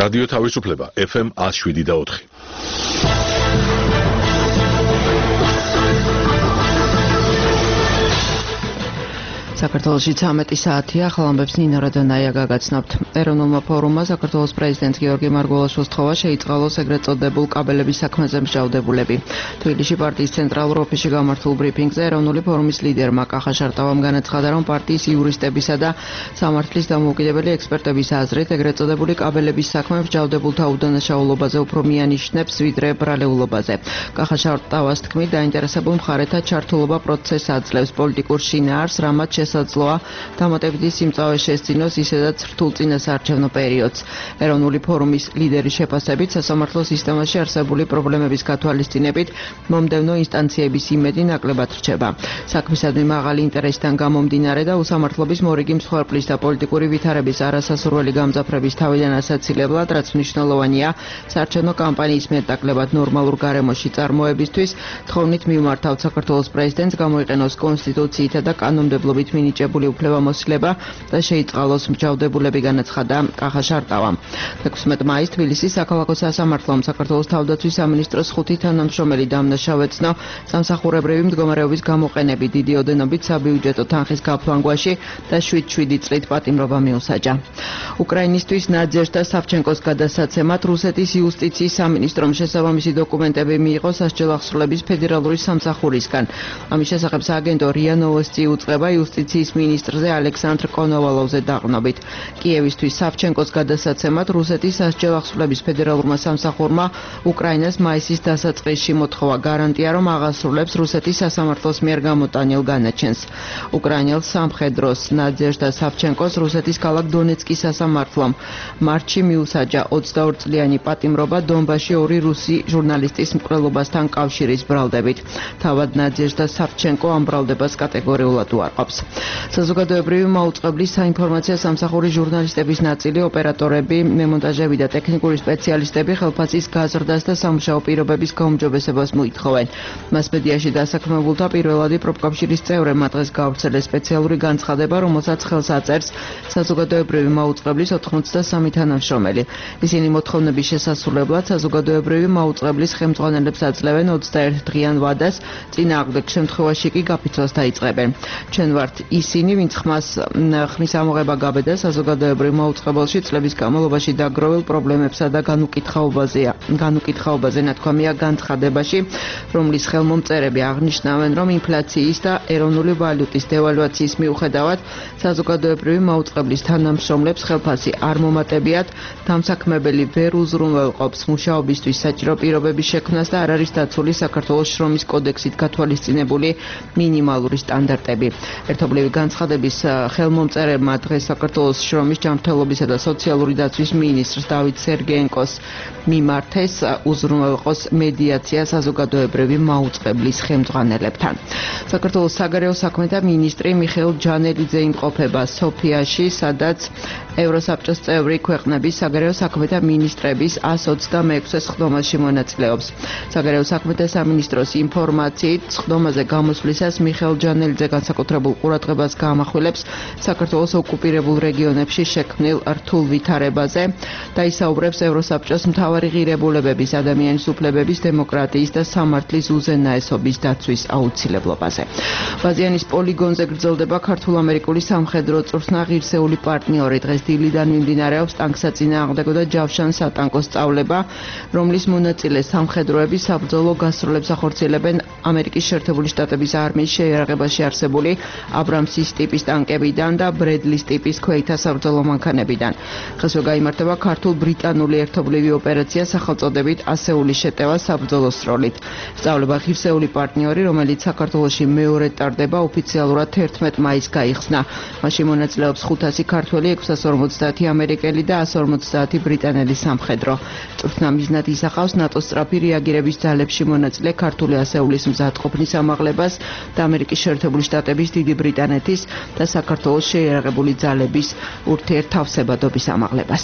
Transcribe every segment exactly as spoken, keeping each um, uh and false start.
რადიო თავისუფლება ეფ ემ one oh seven და four. საქართველოში ცამეტი საათია, ახალამბებს ნინო რადონაია გაგაცნობთ. ეროვნულმა ფორუმმა საქართველოს პრეზიდენტ გიორგი მარგველაშვილს სთხოვა შეიწყალოს ეგრეთ წოდებულ კაბელების საქმეზე მსჯავრდებულები. თბილისში პარტიის ცენტრალურ ოფისში გამართულ ბრიფინგზე ეროვნული ფორუმის ლიდერმა კახა შარტავამ განაცხადა, რომ პარტიის იურისტებისა და სამართლის დამოუკიდებელი ექსპერტების აზრით ეგრეთ წოდებული კაბელების საქმე მსჯავრდებულთა უდანაშაულობაზე უფრო მიანიშნებს, ვიდრე ბრალეულობაზე. კახა შარტავას თქმით, დაინტერესებულ მხარეთა ჩართულობა პროცესს აძლევს პოლიტიკურ შინაარს, რამაც შესაძლოა დამატებითი სიმწავე შესძინოს ისედაც რთულ წინასაარჩევნო პერიოდს. ეროვნული ფორუმის ლიდერის შეფასებით, სასამართლო სისტემაში არსებული პრობლემების გათვალისწინებით მომდევნო ინსტანციების იმედი ნაკლებად რჩება. საქმისადმი მაღალი ინტერესიდან გამომდინარე და უსამართლობის მორიგი მსხვერპლის და პოლიტიკური ვითარების არასასურველი გამძაფრების თავიდან ასაცილებლად, რაც მნიშვნელოვანია საარჩევნო კამპანიის მეტნაკლებად ნორმალურ გარემოში წარმოებისთვის, თხოვნით მივმართავთ საქართველოს პრეზიდენტს გამოიყენოს კონსტიტუციითა და კანონმდებლობით მინიჭებული უფლებამოსილება და შეიწყალოს მსჯავრდებულები, განაცხადა კახა შარტავამ. ექვსმეტ მაისს თბილისის საქალაქო სასამართლომ საქართველოს თავდაცვის სამინისტროს ხუთი თანამშრომელი დამნაშავეცნო სამსახურებრივი მდგომარეობის გამოყენებით დიდი ოდენობით საბიუჯეტო თანხის გაფლანგვაში და შვიდ შვიდი წლით პატიმრობა მიუსაჯა. უკრაინისტვის ნადეჟდა სავჩენკოს გადასაცემად რუსეთის იუსტიციის სამინისტრომ შესაბამისი დოკუმენტები მიიღო სასჯელ-აღსრულების ფედერალური სამსახურისგან. ამის შესახებ სააგენტო რია ნოვოსტი უწყება იუსტიციის მინისტრზე ალექსანდრ კონოვალოვზე დაყრდნობით. კიევისთვის სავჩენკოს გადასაცემად რუსეთის სასჯელ-აღსრულების ფედერალურმა სამსახურმა უკრაინას მაისის დასაწყისში მოთხოვა გარანტია, რომ აღასრულებს რუსეთის სასამართლოს მიერ გამოტანილ განაჩენს. უკრაინელ სამხედროს ნადეჟდა სავჩენკოს რუსეთის ქალაქ დონეცკის სასამართლომ მარტში მიუსაჯა ოცდაორ წლიანი პატიმრობა დონბასში ორი რუსი ჟურნალისტის მკვლელობასთან კავშირის ბრალდებით. თავად ნადეჟდა სავჩენკო ამ ბრალდებას კატეგორიულად უარყოფს. საზოგადოებრივი მაუწყებლის საინფორმაციო სამსახურის ჟურნალისტების ნაწილი, ოპერატორები, მემონტაჟები და ტექნიკური სპეციალისტები ხელფასის გაზრდას და სამუშაო პირობების გაუმჯობესებას მოითხოვენ. მასმედიაში დასაქმებულთა პირველადი პროფკავშირის წევრებმა დღეს გაავრცელეს სპეციალური განცხადება, რომელსაც ხელს აწერს საზოგადოებრივი მაუწყებლის ოთხმოცდასამი თანამშრომელი. ისინი მოთხოვნების შესასრულებლად საზოგადოებრივი მაუწყებლის ხელმძღვანელებს აძლევენ ოცდაერთ დღიან ვადას, წინააღმდეგ შემთხვევაში კი გაფიცვას დაიწყებენ. ჩვენ ვართ ისინი, ვინც ხმას ხმის ამოღება გაბედა საზოგადოებრივ მაუწყებელში წლების განმავლობაში დაგროვილ პრობლემებსა და განუკითხაობაზეა. განუკითხაობაზე ნათქვამია განცხადებაში, რომლის ხელმომწერები აღნიშნავენ, რომ ინფლაციის და ეროვნული ვალუტის დევალვაციის მიუხედავად საზოგადოებრივი მაუწყებლის თანამშრომლებს ხელფასი არ მომატებიათ, დამსაქმებელი ვერ უზრუნველყოფს მუშაობისთვის საჭირო პირობების შექმნას და არ არის დაცული საქართველოს შრომის კოდექსით გათვალისწინებული მინიმალური სტანდარტები. ერთობლივი განცხადების ხელმომწერებმა დღეს საქართველოს შრომის, ჯანმრთელობისა და სოციალური დაცვის მინისტრს დავით სერგეენკოს მიმართეს უზრუნველყოს მედიაცია საზოგადოებრივი მაუწყებლის ხელმძღვანელებთან. საქართველოს საგარეო საქმეთა მინისტრი მიხეილ ჯანელიძე იმყოფება სოფიაში, სადაც ევროსაბჭოს წევრი ქვეყნების საგარეო საქმეთა მინისტრების one twenty-six სხდომაში მონაწილეობს. საგარეო საქმეთა სამინისტროს ინფორმაციით, სხდომაზე გამოსვლისას მიხეილ ჯანელიძე განსაკუთრებულ ყურადღებას გაამახვილებს საქართველოს ოკუპირებულ რეგიონებში შექმნილ რთულ ვითარებაზე და ისაუბრებს ევროსაბჭოს მთავარი ღირებულებების, ადამიანის უფლებების, დემოკრატიის და სამართლის უზენაესობის დაცვის აუცილებლობაზე. ბაზიანის პოლიგონზე გრძელდება ქართულ-ამერიკული სამხედრო წვრთნა ღირსეული პარტნიორი. დღეს დილიდან მიმდინარეობს ტანკსაწინააღმდეგო და ჯავშან-სატანკო სწავლება, რომლის მონაწილე სამხედროები საბრძოლო გასროლებს ახორციელებენ ამერიკის შეერთებული შტატების არმიის შეიარაღებაში არსებული აბრამსის ტიპის ტანკებიდან და ბრედლის ტიპის ქვეითთა საბრძოლო მანქანებიდან. დღესვე გაიმართება ქართულ-ბრიტანული ერთობლივი ოპერაცია სახელწოდებით ასეულის შეტევა საბრძოლო სროლით. სწავლება ღირსეული პარტნიორი, რომელიც საქართველოში მეორედ ტარდება, ოფიციალურად ერთმეტ მაისს გაიხსნა. მასში მონაწილეობს ხუთასი ქართველი, ექვსას ორმოცდაათი ამერიკელი და ას ორმოცდაათი ბრიტანელი სამხედრო. წვრთნა მიზნად ისახავს ნატოს სწრაფი რეაგირების ძალებში მონაწილე ქართული ასეულის მზადყოფნის ამაღლებას და ამერიკის შეერთებული შტატების, დიდი ბრიტანეთის და საქართველოს შეიარაღებული ძალების ურთიერთთავსებადობის ამაღლებას.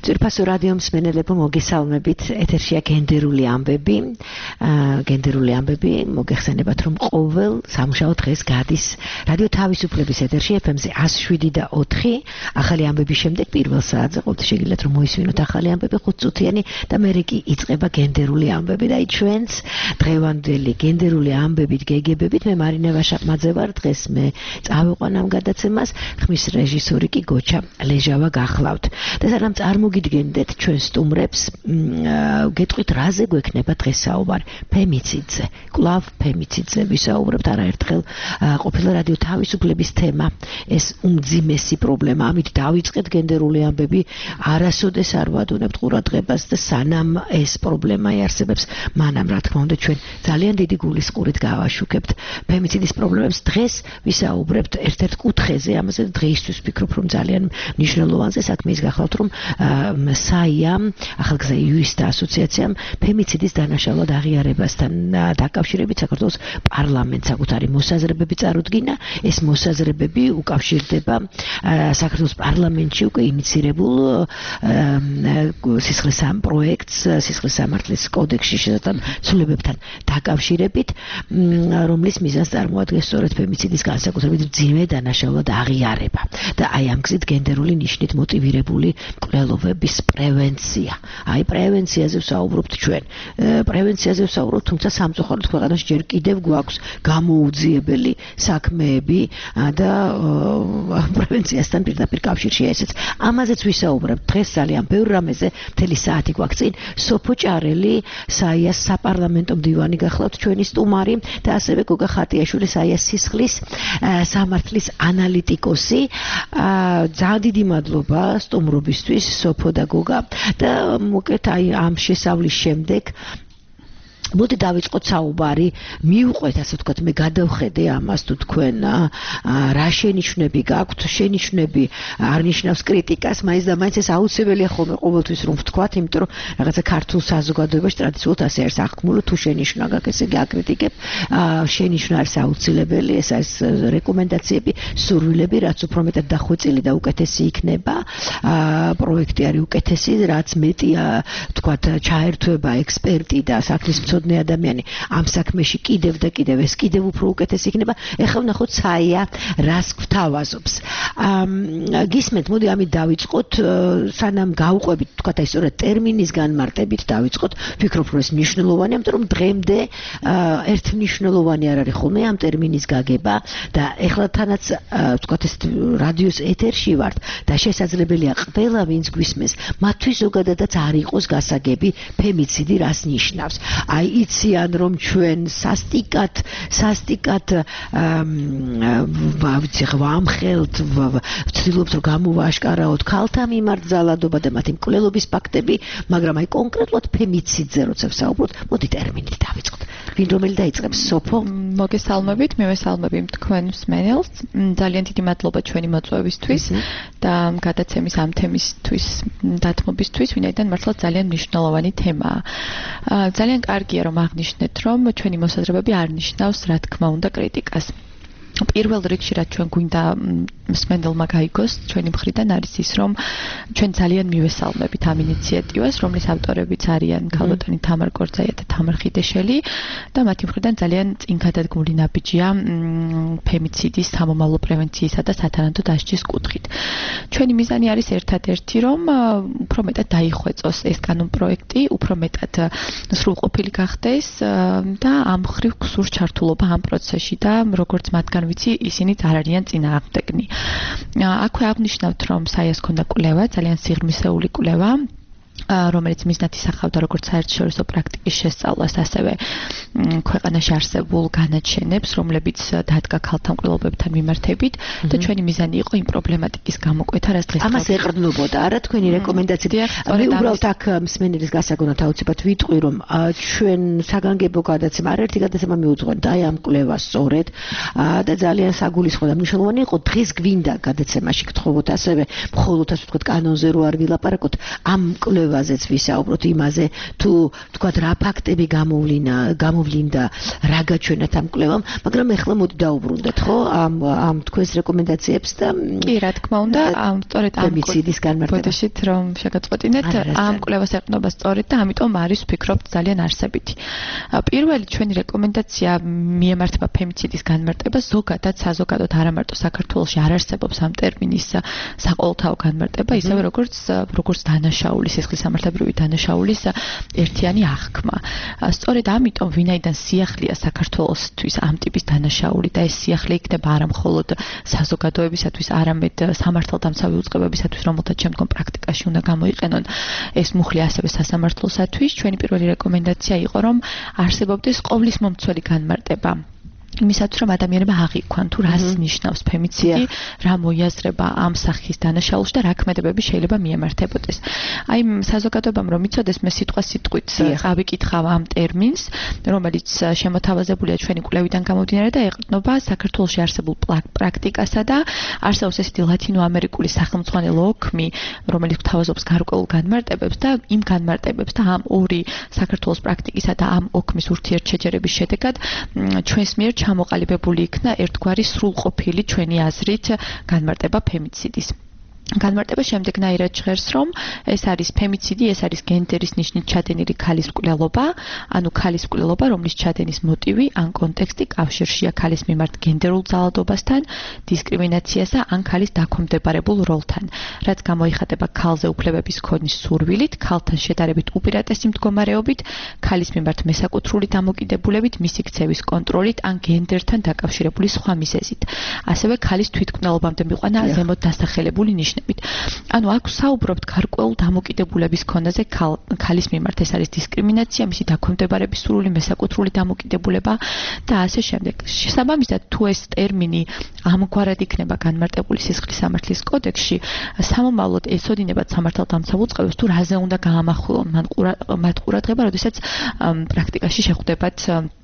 ძვირფასო რადიო მსმენელებო, მოგესალმებით. ეთერშია გენდერული ამბები. გენდერული ამბები მოგეხსენებათ, რომ ყოველ სამუშაო დღეს გადის რადიო თავისუფლების ეთერში ეფ ემ-ზე εκατს შვიდი და ოთხი. ახალი ამბების შემდეგ პირველ საათზე ყოველთვის შეგიძლიათ რომ მოისმინოთ ახალი ამბები ხუთწუთიანი და მერე კი იწყება გენდერული ამბები და ჩვენს დღევანდელი გენდერული ამბებით გეგებებით მე მარინა ვაშაყმაძე ვარ. დღეს მე წავიყვან ამ გადაცემას, ხმის რეჟისორი კი გოჩა ლეჟავა გახლავთ. და სანამ წარმოგიდგენდეთ ჩვენ სტუმრებს, გეტყვით რაზე გვექნება დღეს საუბარი. ფემიციდზე, კვლავ ფემიციდზე ვისაუბრებთ. არაერთხელ ყოფილა რადიო თავისუფლების თემა, ეს უმძიმესი პრობლემა. ამით დავიწყეთ გენდერული ამბები, არასოდეს არ ვადუნებთ ყურადღებას და სანამ ეს პრობლემა იარსებებს, მანამ რა თქმა უნდა ჩვენ ძალიან დიდი გულისყურით გავაშუქებთ ფემიციდის პრობლემებს. დღეს ვისაუბრებთ ერთ-ერთ კუთხეზე, ამაზე დღეისთვის ვფიქრობ რომ ძალიან მნიშვნელოვანზე საქმე ის გახლავთ, რომ საიამ, ახალგაზრდა იურისტთა ასოციაციამ ფემიციდის დანაშაულად აღიარებასთან დაკავშირებით საქართველოს პარლამენტს საკუთარი მოსაზრებები წარუდგინა. ეს მოსაზრებები უკავშირდება საქართველოს პარლამენტში უკვე ინიცირებულ სისხლის სამ პროექტს, სისხლის სამართლის კოდექსში შესატან ცვლილებებთან დაკავშირებით, რომლის მიზანს წარმოადგენს სწორედ ფემიციდის განსაკუთრებით მძიმე დანაშაულად აღიარება და აი ამ გზით გენდერული ნიშნით მოტივირებული მკვლელობების პრევენცია. აი პრევენციაზე ვსაუბრობთ ჩვენ. პრევენციაზე ვსაუბრობთ, თუმცა სამწუხაროდ ქვეყანაში ჯერ კიდევ გვაქვს გამოუძიებელი საქმეები და პრევენციასთან პირდაპირ კავშირშია ესეც. ამაზეც ვისაუბრებთ დღეს ძალიან ბევრ რამეზე. მთელი საათი გვაქვს წინ. სოფო ჭარელი, საიას საპარლამენტო მდივანი გახლავთ ჩვენი სტუმარი და ასევე გოგა ხატიაშვილი, საიას სისხლის სამართლის ანალიტიკოსი. ძალიან დიდი მადლობა სტუმრობისთვის სოფო და გოგა და მოკეთ აი ამ შესავლის შემდეგ მოდი დავიწყოთ საუბარი, მივყვეთ ასე ვთქვათ, მე გადავხედე ამას თუ თქვენ რა შენიშვნები გაქვთ, შენიშვნები არ ნიშნავს კრიტიკას, მაინც და მაინც ეს აუცილებელია ხოლმე ყოველთვის რომ ვთქვათ, იმიტომ რომ რაღაცა ქართულ საზოგადოებაში ტრადიციულად ასე არის აღქმული, თუ შენიშვნა გაქვს, ესე იგი აკრიტიკებ, შენიშვნა არის აუცილებელი, ეს არის რეკომენდაციები, სურვილები, რაც უფრო მეტად დახვეწილი და უკეთესი იქნება, პროექტი არის უკეთესი, რაც მეტია ვთქვათ, ჩაერთვება ექსპერტი და საქმის მცოდნე ადამიანი ამ საქმეში კიდევ და კიდევ ეს კიდევ უფრო უკეთესი იქნება. ეხლა ვნახოთ საია რას გვთავაზობს. გისმენთ, მოდი ამით დავიწყოთ, სანამ გავუყვებით, თქვათ აი სწორედ ტერმინის განმარტებით დავიწყოთ. ვფიქრობ, რომ ეს მნიშვნელოვანია, იმიტომ რომ დღემდე ერთ მნიშვნელოვანი არ არის ხოლმე ამ ტერმინის გაგება და ეხლა თანაც თქვათ ეს რადიოს ეთერში ვართ და შესაძლებელია ყველა ვინც გვისმენს, მათთვის ზოგადადაც არ იყოს გასაგები ფემიციდი რას ნიშნავს. აი იციან რომ ჩვენ სასტიკად სასტიკად ვიცი ვამხელთ, ვცდილობთ რომ გამოვაშკარავოთ ქალთა მიმართ ძალადობა და მათი მკვლელობის ფაქტები, მაგრამ აი კონკრეტულად ფემიციდზე როცა ვსაუბრობთ, მოდი ტერმინით დავიწყოთ. ვინ რომელი დაიწყებს? სოფო? მოგესალმებით, მე ვესალმები თქვენ მსმენელს. ძალიან დიდი მადლობა ჩვენი მოწვევისთვის და გადაცემის ამ თემისთვის დათმობისთვის, ვინაიდან მართლა ძალიან მნიშვნელოვანი თემაა. ძალიან კარგია რომ აღნიშნეთ, რომ ჩვენი მოსაზრებები არ ნიშნავს, რა თქმა უნდა, კრიტიკას. პირველ რიგში რაც ჩვენ გვინდა მსმენელმა გაიგოს ჩვენი მხრიდან არის ის, რომ ჩვენ ძალიან მივესალმებით ამ ინიციატივას, რომლის ავტორებიც არიან ქალბატონი თამარ კორძაია და თამარ ხიდეშელი და მათი მხრიდან ძალიან წინგადადგმული ნაბიჯია ფემიციდის სამომავლო პრევენციისა და სათანადო დასჯის კუთხით. ჩვენი მიზანი არის ერთადერთი, რომ უფრო მეტად დაიხვეწოს ეს კანონპროექტი, უფრო მეტად სრულყოფილი გახდეს და ამ მხრივ გსურს ჩართულობა ამ პროცესში და როგორც მათგან ვიცი, ისინიც არ არიან წინააღმდეგნი. აქვე აღნიშნავთ, რომ საიას ქონდა კვლევა, ძალიან სიღრმისეული კვლევა, რომელიც მიზნად ისახავდა როგორც საერთაშორისო პრაქტიკის შესწავლას, ასევე ქვეყანაში არსებულ განაჩენებს, რომლებიც დადგა ქალთა მკვლელობებთან მიმართებით და ჩვენი მიზანი იყო იმ პრობლემატიკის გამოკვეთა, რაც დღეს ამას ეყრდნობოდა არა თქვენი რეკომენდაციები. მე უბრალოდ აქ მსმენელის გასაგონად აუცილებლად ვიტყვი, რომ ჩვენ საგანგებო გადაცემა, არაერთი გადაცემა მიუძღვენთ აი ამ კვლევას სწორედ და ძალიან საგულისხმო და მნიშვნელოვანი იყო დღეს გვინდა გადაცემაში გთხოვოთ ასევე მხოლოდ ასე ვთქვათ კანონზე რო არ ვილაპარაკოთ, ამ კვლევას კვლევაზეც ვისაუბროთ იმაზე, თუ თქვა რა ფაქტები გამოვლინდა, გამოვლინდა, რა გაჩვენათ ამ კვლევამ, მაგრამ ეხლა მოდი დაუბრუნდეთ, ხო, ამ ამ თქვენს რეკომენდაციებს და კი, რა თქმა უნდა, ამ სწორედ ამ ფემიციდის განმარტება. ბოდიშით რომ შეგაწყვეტინეთ, ამ კვლევას ეყნობა სწორედ და ამიტომ არის ვფიქრობთ ძალიან არსებითი. პირველი ჩვენი რეკომენდაცია მიემართება ფემიციდის განმარტებას, ზოგადად საზოგადოდ არა მარტო საქართველოში არ არსებობს ამ ტერმინის საყოველთაო განმარტება, ისევე როგორც როგორც დანაშაულის, სისხლისამართლებრივი დანაშაულის ერთიანი აღქმა. სწორედ ამიტომ ვინაიდან სიახლეა საქართველოსთვის ამ ტიპის დანაშაული და ეს სიახლე იქნება არა მხოლოდ საზოგადოებისათვის, არამედ სამართალდამცავი უწყებებისათვის, რომელთაც შემდგომ პრაქტიკაში უნდა გამოიყენონ, ეს მუხლი ასევე სასამართლოსათვის. ჩვენი პირველი რეკომენდაცია იყო, რომ არსებობდეს ყოვლის მომცველი განმარტება. იმისათვის რომ ადამიანებმა აღიქვან თუ რას ნიშნავს ფემიციდი, რა მოიაზრება ამ სახის დანაშაულში და რა ქმედებები შეიძლება მიემართებოდეს. აი საზოგადოებამ რომ იცოდეს, მე სიტყვა სიტყვით წავიკითხავ ამ ტერმინს, რომელიც შემოთავაზებულია ჩვენი კვლევიდან გამომდინარე და ეყრდნობა საქართველოში არსებულ პრაქტიკასა და არსებობს ესეთი ლათინოამერიკული სახელმძღვანელო ოქმი, რომელიც გვთავაზობს გარკვეულ განმარტებებს და იმ განმარტებებს და ამ ორი საქართველოს პრაქტიკისა და ამ ოქმის ურთიერთშეჯერების შედეგად ჩვენს მიერ ჩამოყალიბებული იქნა ერთგვარი სრულყოფილი ჩვენი აზრით განმარტება ფემიციდის. განმარტება შემდეგნაირად ჟღერს, რომ ეს არის ფემიციდი, ეს არის გენდერის ნიშნით ჩადენილი ქალის მკვლელობა, ანუ ქალის მკვლელობა, რომლის ჩადენის მოტივი ან კონტექსტი კავშირშია ქალის მიმართ გენდერულ ძალადობასთან, დისკრიმინაციასა ან ქალის დაქვემდებარებულ როლთან, რაც გამოიხატება ქალზე უფლებების ქონის სურვილით, ქალთან შედარებით უპირატესი მდგომარეობით, ქალის მიმართ მესაკუთრული დამოკიდებულებით, მისი ქცევის კონტროლით ან გენდერთან დაკავშირებული სხვა მიზეზით. ასევე ქალის თვითმკვლელობამდე მიყვანა ზემოთ დასახელებული ნიშნები. ანუ აქ საუბრობთ გარკვეულ დამოკიდებულების ქონაზე ქალის მიმართ, ეს არის დისკრიმინაცია, მისი დაქვემდებარების სურვილი, მესაკუთრული დამოკიდებულება და ასე შემდეგ. შესაბამისად, თუ ეს ტერმინი ამგვარად იქნება განმარტებული სისხლისამართლის კოდექსში, სამომავლოდ ეცოდინებათ სამართალდამცავ უწყებებს თუ რაზე უნდა გაამახვილონ მათ ყურადღება, როდესაც პრაქტიკაში შეხვდებათ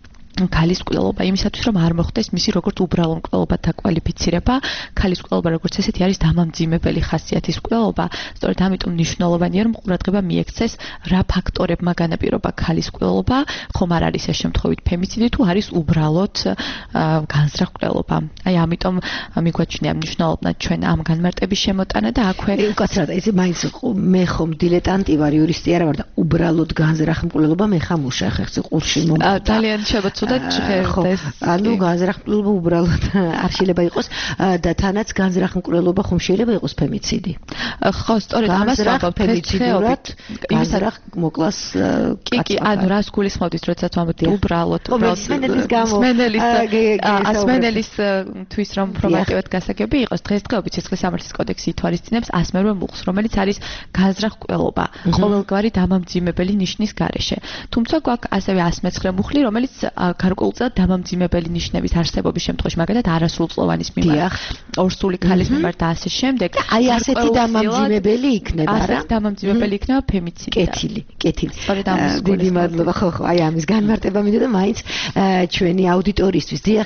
ქალის მკვლელობა, იმისათვის რომ არ მოხდეს მისი როგორც უბრალო მკვლელობათა კვალიფიცირება, ქალის მკვლელობა როგორც ესეთი არის დამამძიმებელი ხასიათის მკვლელობა, სწორედ ამიტომ მნიშვნელოვანია რომ ყურადღება მიექცეს რა ფაქტორებმა განაპირობა ქალის მკვლელობა, ხომ არ არის ეს შემთხვევით ფემიციდი თუ არის უბრალოდ განზრახ მკვლელობა. აი ამიტომ მიგვაჩნია მნიშვნელოვნად ჩვენ ამ განმარტების შემოტანა და აქვე უკაცრად ეს მაინც მე ხომ დილეტანტი ვარ, იურისტი არა ვარ და უბრალოდ განზრახ მკვლელობა მე ხა მუშახ ხე ყურში მომწონდა. ძალიან შევა და ჟღერდეს. ანუ განზრახ მკვლელობა უბრალოდ არ შეიძლება იყოს და თანაც განზრახ მკვლელობა ხომ შეიძლება იყოს ფემიციდი. ხო, სწორედ ამას ვამბობ ფემიციდურად. განზრახ მოკლას კი, კი, ანუ რას გულისხმობთ, როდესაც ვამბობთ უბრალოდ, უბრალოდ სმენელის გამო. სმენელის სმენელის თვის რომ პრობლემატიურად გასაგები იყოს, დღესდღეობით სისხლისამართლის კოდექსი ითვალისწინებს ასმერვე მუხლს, რომელიც არის განზრახ მკვლელობა, ყოველგვარი დამამძიმებელი ნიშნის გარეშე. თუმცა გვაქვს ასევე ასმეცხრე მუხლი, რომელიც გარკვეულწილად დამამძიმებელი ნიშნების არსებობის შემთხვევაში, მაგალითად არასრულწლოვანის მიმართ, ორსული ქალის მიმართ და ასე შემდეგ. აი ასეთი დამამძიმებელი იქნება რა? ასეთი დამამძიმებელი იქნება ფემიციდი. კეთილი, კეთილი. სწორედ ამის დიდი მადლობა. ხო, ხო, აი ამის განმარტება მინდა და მაინც ჩვენი აუდიტორიისთვის. დიახ,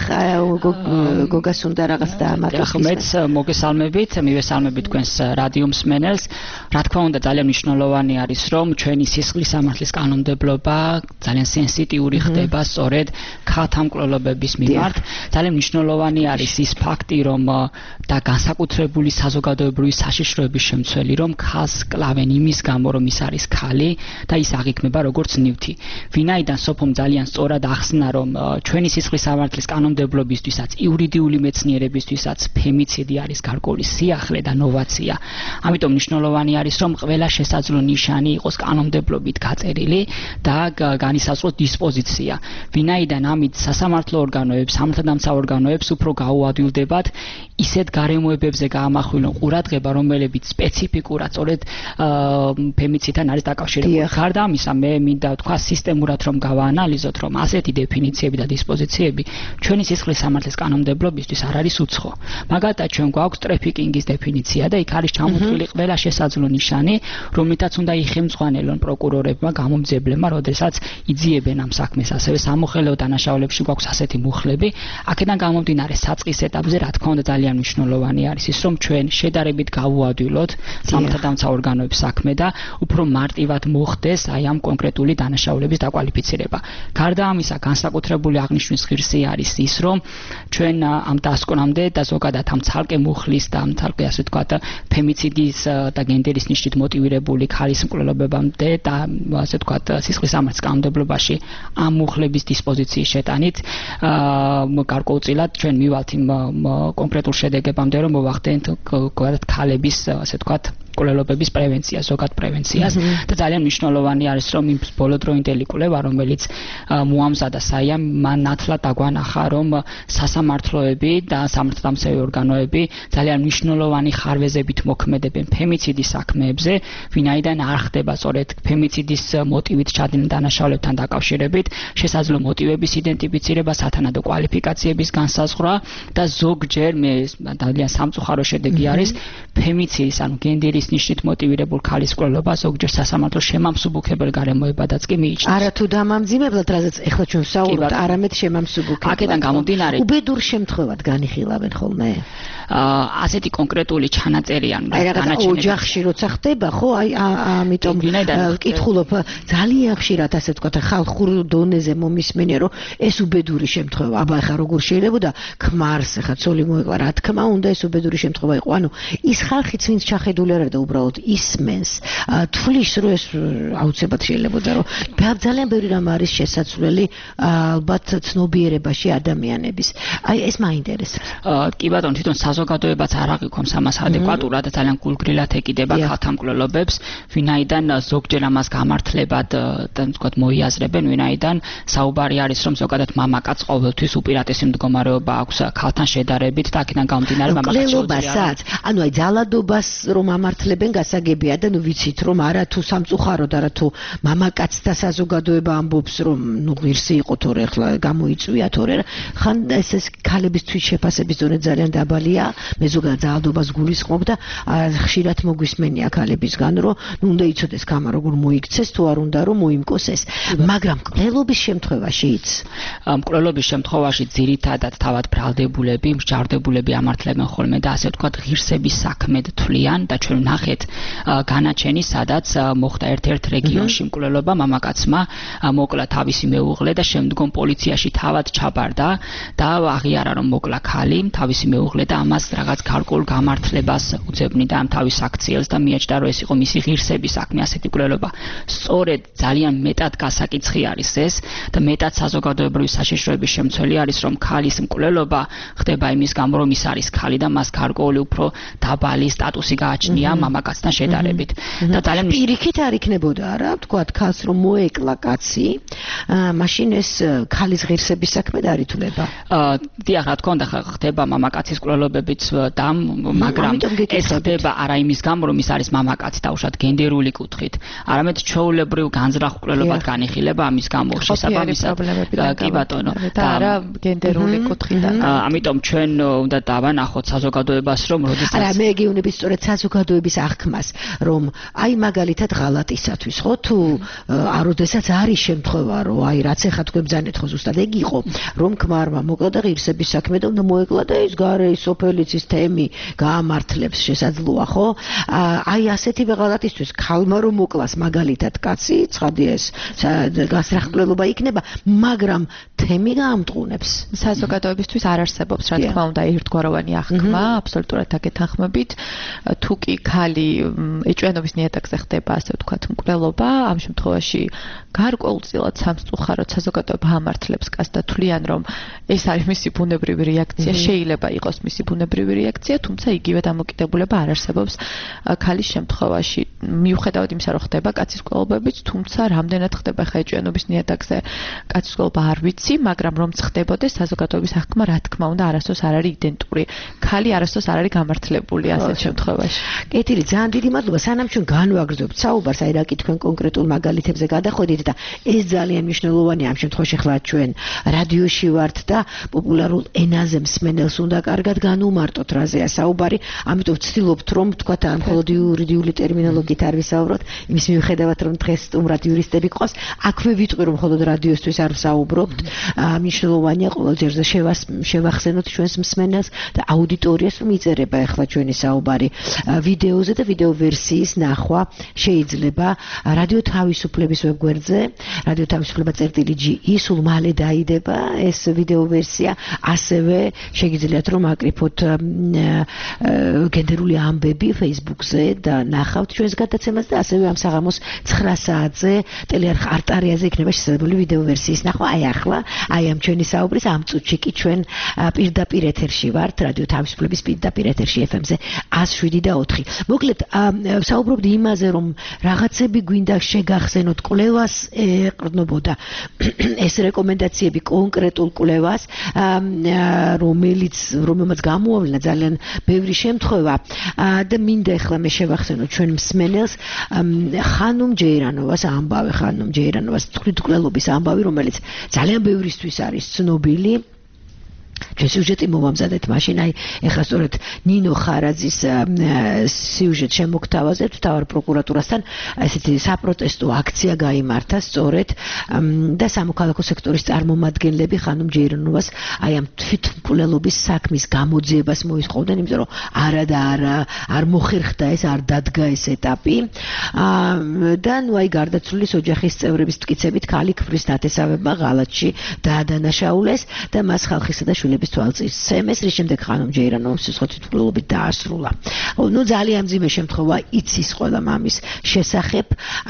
გოგას უნდა რაღაც დაამატოს. მეც მოგესალმებით, მივესალმებით თქვენს რადიო მსმენელს. რა თქმა უნდა, ძალიან მნიშვნელოვანი არის, რომ ჩვენი სისხლისამართლის კანონმდებლობა ძალიან სენსიტიური ხდება სწორედ ქალთა მკვლელობების მიმართ. ძალიან მნიშვნელოვანი არის ის ფაქტი, რომ და განსაკუთრებული საზოგადოებრივი საშიშროების შემცველი, რომ ქალს კლავენ იმის გამო, რომ ის არის ქალი და ის აღიქმება როგორც ნივთი. ვინაიდან სოფომ ძალიან სწორად ახსნა, რომ ჩვენი სისხლისამართლის კანონმდებლობისთვისაც, იურიდიული მეცნიერებისთვისაც ფემიციდი არის გარკვეული სიახლე და ნოვაცია. ამიტომ მნიშვნელოვანი არის, რომ ყველა შესაძლო ნიშანი იყოს კანონმდებლობით გაწერილი და განისაზღვროს დისპოზიცია. ვინაიდან ამით სასამართლო ორგანოებს, სამართალდამცავ ორგანოებს უფრო გაუადვილდებათ ისეთ გარემოებებზე გაამახვილონ ყურადღება, რომელებიც სპეციფიკურად სწორედ ფემიციდთან არის დაკავშირებული. გარდა ამისა, მე მინდა ვთქვა სისტემურად რომ გავაანალიზოთ, რომ ასეთი დეფინიციები და დისპოზიციები ჩვენი სისხლისამართლის კანონმდებლობისთვის არ არის უცხო. მაგალითად, ჩვენ გვაქვს ტრეფიკინგის დეფინიცია და იქ არის ჩამოთვლილი ყველა შესაძლო ნიშანი, რომლითაც უნდა იხელმძღვანელონ პროკურორებმა, გამომძებლებმა, როდესაც იძიებენ ამ საქმეს, ასევე სამოხელეო დანაშაულებში გვაქვს ასეთი მუხლები. აქედან გამომდინარე საწყის ეტაპზე რა თქმა უნდა ძალიან მნიშვნელოვანი არის ის, რომ ჩვენ შედარებით გავუადვილოთ სამართალდამცავ ორგანოების საქმე და უფრო მარტივად მოხდეს აი ამ კონკრეტული დანაშაულების დაკვალიფიცირება. გარდა ამისა, განსაკუთრებული აღნიშვნის ღირსი არის ის, რომ ჩვენ ამ დასკვნამდე და ზოგადად ამ ცალკე მუხლის და ამ ცალკე ასე ვთქვათ ფემიციდის და გენდერის ნიშნით მოტივირებული ქალის მკვლელობებამდე და ასე ვთქვათ სისხლის სამართლის კანონმდებლობაში ამ მუხლების დისპოზიციის შეტანით გარკვეულწილად ჩვენ მივალთ იმ კონკრეტულ შედეგებამდე, რომ მოვახდენთ ქალების ასე ვთქვათ მკვლელობების პრევენცია, ზოგად პრევენციას და ძალიან მნიშვნელოვანი არის, რომ იმ ბოლოდროინდელი კვლევა, რომელიც მოამზადა საიამ, მან ნათლად დაგვანახა, რომ სასამართლოები და სამართალდამცავი ორგანოები ძალიან მნიშვნელოვანი ხარვეზებით მოქმედებენ ფემიციდის საქმეებზე, ვინაიდან არ ხდება სწორედ ფემიციდის მოტივით ჩადენილ დანაშაულებთან დაკავშირებით შესაძლო მოტივების იდენტიფიცირება, სათანადო კვალიფიკაციების განსაზღვრა და ზოგჯერ მე ძალიან სამწუხარო შედეგი არის ფემიციდის, ანუ გენდერის ნიშნით მოტივირებულ ქალის მკვლელობა ზოგჯერ სასამართლო შემამსუბუქებელ გარემოებადაც კი მიიჩნევს. არა თუ დამამძიმებლად, რაზეც ეხლა ჩვენ ვსაუბრობთ, არამედ შემამსუბუქებლად. აქედან გამომდინარე, უბედურ შემთხვევად განიხილავენ ხოლმე? აა ასეთი კონკრეტული ჩანაწერი ან განაჩენები. ოჯახში როცა ხდება, ხო, აი ამიტომ ვკითხულობ, ძალიან ხშირად ასე ვთქვათ, ხალხურ დონეზე მომისმენია, რომ ეს უბედური შემთხვევა. აბა ხა როგორ შეიძლება და ქმარს ხა ცოლი მოეკლა, რა თქმა უნდა ეს უბედური შემთხვევა იყო. ანუ ის ხალხიც ვინც ჩახედული არ და უბრალოდ ისმენს, თვლის რომ ეს აუცილებლად შეიძლება რომ ძალიან ბევრი რამ არის შესაძლებელი ალბათ ცნობიერებაში ადამიანების. აი ეს მაინტერესებს. კი ბატონო, თვითონ საზოგადოებაც არ აღიქვამს ამას ადეკვატურად და ძალიან გულგრილად ეკიდება ქალთა მკვლელობებს, ვინაიდან ზოგჯერ ამას გამართლებად და ვთქვათ მოიაზრებენ, ვინაიდან საუბარი არის, რომ ზოგადად მამაკაც ყოველთვის უპირატესი მდგომარეობა აქვს ქალთან შედარებით და აქედან გამომდინარე მამაკაც მკვლელობასაც, ანუ აი ძალადობას რომ ამართლებენ გასაგებია და ნუ ვიცით რომ არა თუ სამწუხაროდ არა თუ მამაკაცთა საზოგადოება ამბობს რომ ნუ ღირსი იყო თორე ახლა გამოიწვია თორე ხან ეს ეს ქალებისთვის შეფასების დონე ძალიან დაბალია მე ზოგადად ძალადობას გულისხმობ და ხშირად მოგვისმენია ქალებისგან რომ ნუ უნდა იცოდეს გამა როგორ მოიქცეს თუ არ უნდა რომ მოიმკოს ეს მაგრამ მკვლელობის შემთხვევაშიც მკვლელობის შემთხვევაში ძირითადად თავად ბრალდებულები მსჯავრდებულები ამართლებენ ხოლმე და ასე ვთქვათ ღირსების საქმედ თვლიან და ჩვენ ნახეთ განაჩენი სადაც მოხდა ერთ-ერთ რეგიონში მკვლელობა მამაკაცმა მოკლა თავისი მეუღლე და შემდგომ პოლიციაში თავად ჩაბარდა და აღიარა რომ მოკლა ქალი თავისი მეუღლე და ამას რაღაც გარკვეულ გამართლებას უძებნიდა ამ თავის აქციელს და მიაჩნდა რომ ეს იყო მისი ღირსების საქმე ასეთი მკვლელობა სწორედ ძალიან მეტად გასაკიცხი არის ეს და მეტად საზოგადოებრივი საშიშროების შემცველი არის რომ ქალის მკვლელობა ხდება იმის გამო რომ ის არის ქალი და მას გარკვეული უფრო დაბალი სტატუსი გააჩნია მამაკაცთან შედარებით და ძალიან პირიქით არ იქნებოდა არა ვთქვათ ქალს რომ მოეკლა კაცი მაშინ ეს ქალის ღირსების საქმე არ ითვლება დიახ რა თქმა უნდა ხდება მამაკაცის მკვლელობებიც და მაგრამ ეს ხდება არა იმის გამო რომ ის არის მამაკაცი დაუშვათ გენდერული კუთხით არამედ ჩვეულებრივ განზრახ მკვლელობად განიხილება ამის გამო შესაბამისად კი ბატონო და არა გენდერული კუთხიდან ამიტომ ჩვენ უნდა დავანახოთ საზოგადოებას რომ როდესაც არა მე გეუბნები სწორედ საზოგადოების აღქმას რომ აი მაგალითად ღალატისათვის ხო თუ აროდესაც არის შემთხვევა რომ აი რაც ეხა თქვენ ბძანეთ ხო ზუსტად ეგ იყო რომ ქმარმა მოკლა და ღირსების საქმე და უნდა მოეკლა და ის გარე ის სოფელიცის თემი გაამართლებს შესაძლოა ხო აი ასეთი ღალატისთვის ქალმა რომ მოკლას მაგალითად კაცი ცხადია ეს გასრახმლელობა იქნება მაგრამ თემი გაამტყუნებს საზოგადოებისთვის არ არსებობს რა თქმა უნდა ერთგვაროვანი აღქმა აბსოლუტურად აკეთახმებით თუ კი ქალი ეჭვიანობის ნიადაგზე ხდება ასე ვთქვათ მკვლელობა ამ შემთხვევაში გარკვეულწილად სამწუხაროდ საზოგადოება ამართლებს კაცს და თვლიან რომ ეს არის მისი ბუნებრივი რეაქცია შეიძლება იყოს მისი ბუნებრივი რეაქცია თუმცა იგივე დამოკიდებულება არ არსებობს ქალის შემთხვევაში მიუხედავად იმისა რომ ხდება კაცის მკვლელობებიც თუმცა რამდენად ხდება ხა ეჭვიანობის ნიადაგზე კაცის მკვლელობა არ ვიცი მაგრამ რომ ხდებოდეს საზოგადოების აღქმა რა თქმა უნდა არასდროს არ არის იდენტური ქალი არასდროს არ არის გამართლებული ასეთ შემთხვევაში კეთილი ძალიან დიდი მადლობა სანამ ჩვენ განვაგრძობთ საუბარს აი რა კი თქვენ კონკრეტულ მაგალითებზე გადახვედით და ეს ძალიან მნიშვნელოვანია ამ შემთხვევაში ხლა ჩვენ რადიოში ვართ და პოპულარულ ენაზე მსმენელს უნდა კარგად განუმარტოთ რაზეა საუბარი ამიტომ ვცდილობთ რომ თქვათ მხოლოდ იურიდიული ტერმინოლოგია კონტენტით არ ვისაუბროთ, იმის მიუხედავად რომ დღეს სტუმრად იურისტები ყავს, აქვე ვიტყვი რომ მხოლოდ რადიოსთვის არ ვსაუბრობთ, მნიშვნელოვანია ყოველ ჯერზე შევახსენოთ ჩვენს მსმენელს და აუდიტორიას რომ იწერება ახლა ჩვენი საუბარი ვიდეოზე და ვიდეო ვერსიის ნახვა შეიძლება რადიო თავისუფლების ვებგვერდზე, რადიო თავისუფლება წერტილი ჯი ი სულ მალე დაიდება ეს ვიდეო ვერსია, ასევე შეგიძლიათ რომ აკრიფოთ გენდერული ამბები Facebook-ზე და ნახავთ ჩვენს გადაცემას და ასევე ამ საღამოს ცხრა საათზე ტელეარხ არტარიაზე იქნება შესაძლებელი ვიდეო ვერსიის ნახვა. აი ახლა, აი ამ ჩვენი საუბრის ამ წუთში კი ჩვენ პირდაპირ ეთერში ვართ, რადიო თავისუფლების პირდაპირ ეთერში ეფ ემ-ზე ათს შვიდი და ოთხი. მოკლედ საუბრობდი იმაზე, რომ რაღაცები გვინდა შეგახსენოთ კვლევას ეყრდნობოდა ეს რეკომენდაციები კონკრეტულ კვლევას, რომელიც რომელმაც გამოავლინა ძალიან ბევრი შემთხვევა და მინდა ახლა მე შევახსენოთ ჩვენ მსმენელს ხანუმ ჯეირანოვას ამბავი, ხანუმ ჯეირანოვას თვითმკვლელობის ამბავი, რომელიც ძალიან ბევრისთვის არის ცნობილი. ჩვენ სიუჟეტი მოვამზადეთ მაშინ, აი ეხლა სწორედ ნინო ხარაძის სიუჟეტ შემოგთავაზებთ მთავარ პროკურატურასთან ესეთი საპროტესტო აქცია გაიმართა სწორედ და სამოქალაქო სექტორის წარმომადგენლები ხანუმ ჯეირანოვას აი ამ თვითმკვლელობის საქმის გამოძიებას მოისყოდნენ, იმიტომ რომ არა და არა არ მოხერხდა ეს, არ დადგა ეს ეტაპი და ნუ აი გარდაცვლილის ოჯახის წევრების მტკიცებით ქალი ქმრის ნათესავებმა ღალატში დაადანაშაულეს და მას ხალხისა და შვილების თვალწინსცემეს, რის შემდეგ ხანუმ ჯეირანოვას სიცოცხლე თვითმკვლელობით დაასრულა. ნუ ძალიან მძიმე შემთხვევა იცის ყველა მამის შესახებ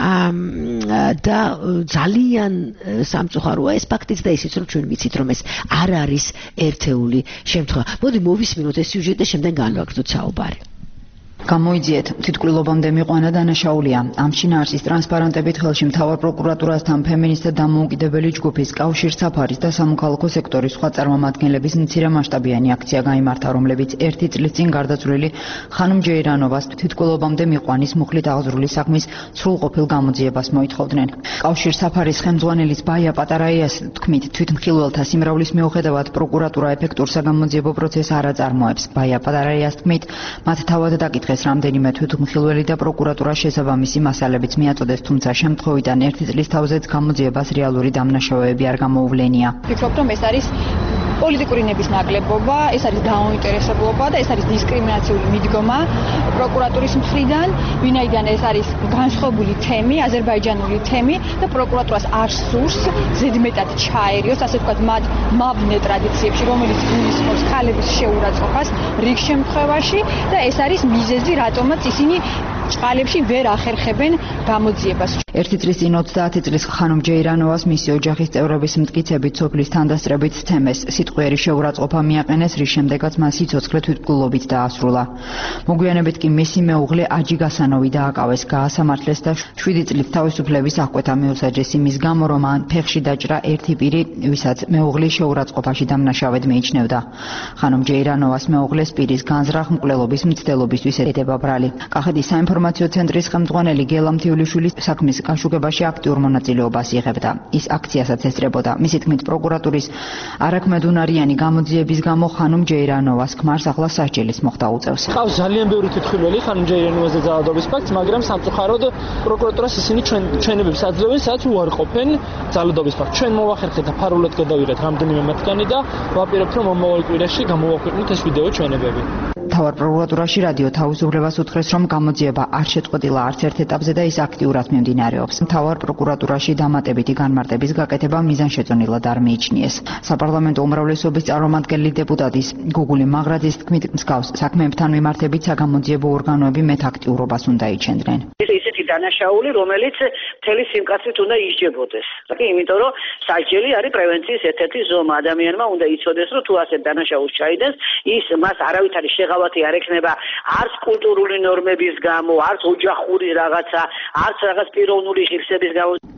და ძალიან სამწუხაროა ეს ფაქტიც და ისიც რომ ჩვენ ვიცით რომ ეს არ არის ერთეული შემთხვევა. მოდი მოვისმინოთ ეს სიუჟეტი და შემდეგ განვაგრძელოთ საუბარი. გამოიძიეთ, თვითმკვლელობამდე მიყვანა დანაშაულია. ამ შინაარსის ტრანსპარენტებით ხელში მთავარ პროკურატურასთან ფემინისტთა დამოუკიდებელი ჯგუფის კავშირ საფარის და სამოქალაქო სექტორის სხვა წარმომადგენლების მცირე მასშტაბიანი აქცია გაიმართა, რომლებიც ერთი წლის წინ გარდაცვლილი ხანუმ ჯეირანოვას თვითმკვლელობამდე მიყვანის მუხლით აღზრული საქმის სრულყოფილ გამოძიებას მოითხოვდნენ. კავშირ საფარის ხელმძღვანელის ბაია პატარაიას თქმით, თვითმხილველთა სიმრავლის მიუხედავად პროკურატურა ეფექტურ საგამოძიებო პროცესს არ აწარმოებს. ბაია პატარაიას თქმით, მათ თავად დაკითხეს რამდენიმე თვითმხილველი და პროკურატურა შესაბამისი მასალებიც მიაწოდეს, თუმცა შემთხვევიდან ერთი წლის თავზეც გამოძიებას რეალური დამნაშავეები არ გამოუვლენია. ვფიქრობ, რომ ეს არის პოლიტიკური ნების ნაკლებობა, ეს არის დაუნტერესებლობა და ეს არის დისკრიმინაციული მიდგომა პროკურატურის მხრიდან, ვინაიდან ეს არის განსხვავებული თემი, აზერბაიჯანული თემი და პროკურატურას არ სურს ზედმეტად ჩაერიოს, ასე ვთქვათ, მათ მაბნე ტრადიციებში, რომელიც გულისხმობს ქალების შეურაცხყოფას რიგ შემთხვევაში და ეს არის მიზეზი, რატომაც ისინი ჭყალებში ვერ ახერხებენ გამოძიებას. ერთი წლის წინ ოცდაათი წლის ხანუმ ჯეირანოვას მისი ოჯახის წევრების მტკიცებით სოფლის თანდასწრებით სცემეს, სიტყვიერი შეურაცხყოფა მიაყენეს, რის შემდეგაც მას სიცოცხლე თვითმკვლელობით დაასრულა. მოგვიანებით კი მისი მეუღლე აჯი გასანოვი დააკავეს, გაასამართლეს და შვიდი წლით თავისუფლების აღკვეთა მიუსაჯეს იმის გამო, რომ მან ფეხში დაჭრა ერთი პირი, ვისაც მეუღლის შეურაცხყოფაში დამნაშავედ მიიჩნევდა. ხანუმ ჯეირანოვას მეუღლეს პირის განზრახ მკვლელობის მცდელობისთვის ეთება ბრალი. კახეთის საინფორმაციო ცენტრის ხელმძღვანელი გელა მთიულიშვილი საქმის გაშუქებაში აქტიურ მონაწილეობას იღებდა. ის აქციასაც ესწრებოდა. მისი თქმით, პროკურატურის არაქმედუნარიანი გამოძიების გამო ხანუმ ჯეირანოვას ქმარს ახლა სასჯელის მოხდა უწევს. ყავს ძალიან ბევრი თვითმხილველი ხანუმ ჯეირანოვაზე ძალადობის ფაქტს, მაგრამ სამწუხაროდ პროკურატურას ისინი ჩვენ ჩვენებებს აძლევენ, სადაც უარყოფენ ძალადობის ფაქტს. ჩვენ მოვახერხეთ და ფარულად გადავიღეთ რამდენიმე მათგანი და ვაპირებთ, რომ მომავალ კვირაში გამოვაქვეყნოთ ეს ვიდეო ჩვენებები. მთავარ პროკურატურაში რადიო თავისუფლებას უთხრეს, რომ გამოძიება არ შეწყვეტილა არც ერთ ეტაპზე და ის აქტიურად მიმდინარეობს. მთავარ პროკურატურაში დამატებითი განმარტების გაკეთება მიზანშეწონილად არ მიიჩნიეს. საპარლამენტო უმრავლესობის წარმომადგენელი დეპუტატის გუგული მაღრაძის თქმით, მსგავს საქმეებთან მიმართებით საგამოძიებო ორგანოები მეტ აქტიურობას უნდა იჩენდნენ. ისეთი დანაშაული, რომელიც მთელი სიმკაცრით უნდა ისჯებოდეს. იმიტომ რომ სასჯელი არის პრევენციის ერთ-ერთი ზომა. ადამიანმა უნდა იცოდეს, რომ თუ ასეთ დანაშაულს ჩაიდენს, ის მას არავითარი შეღავათი არ ექნება არც კულტურული ნორმების გამო, არც ოჯახური რაღაცა, არც რაღაც პიროვნული ღირსების გამო.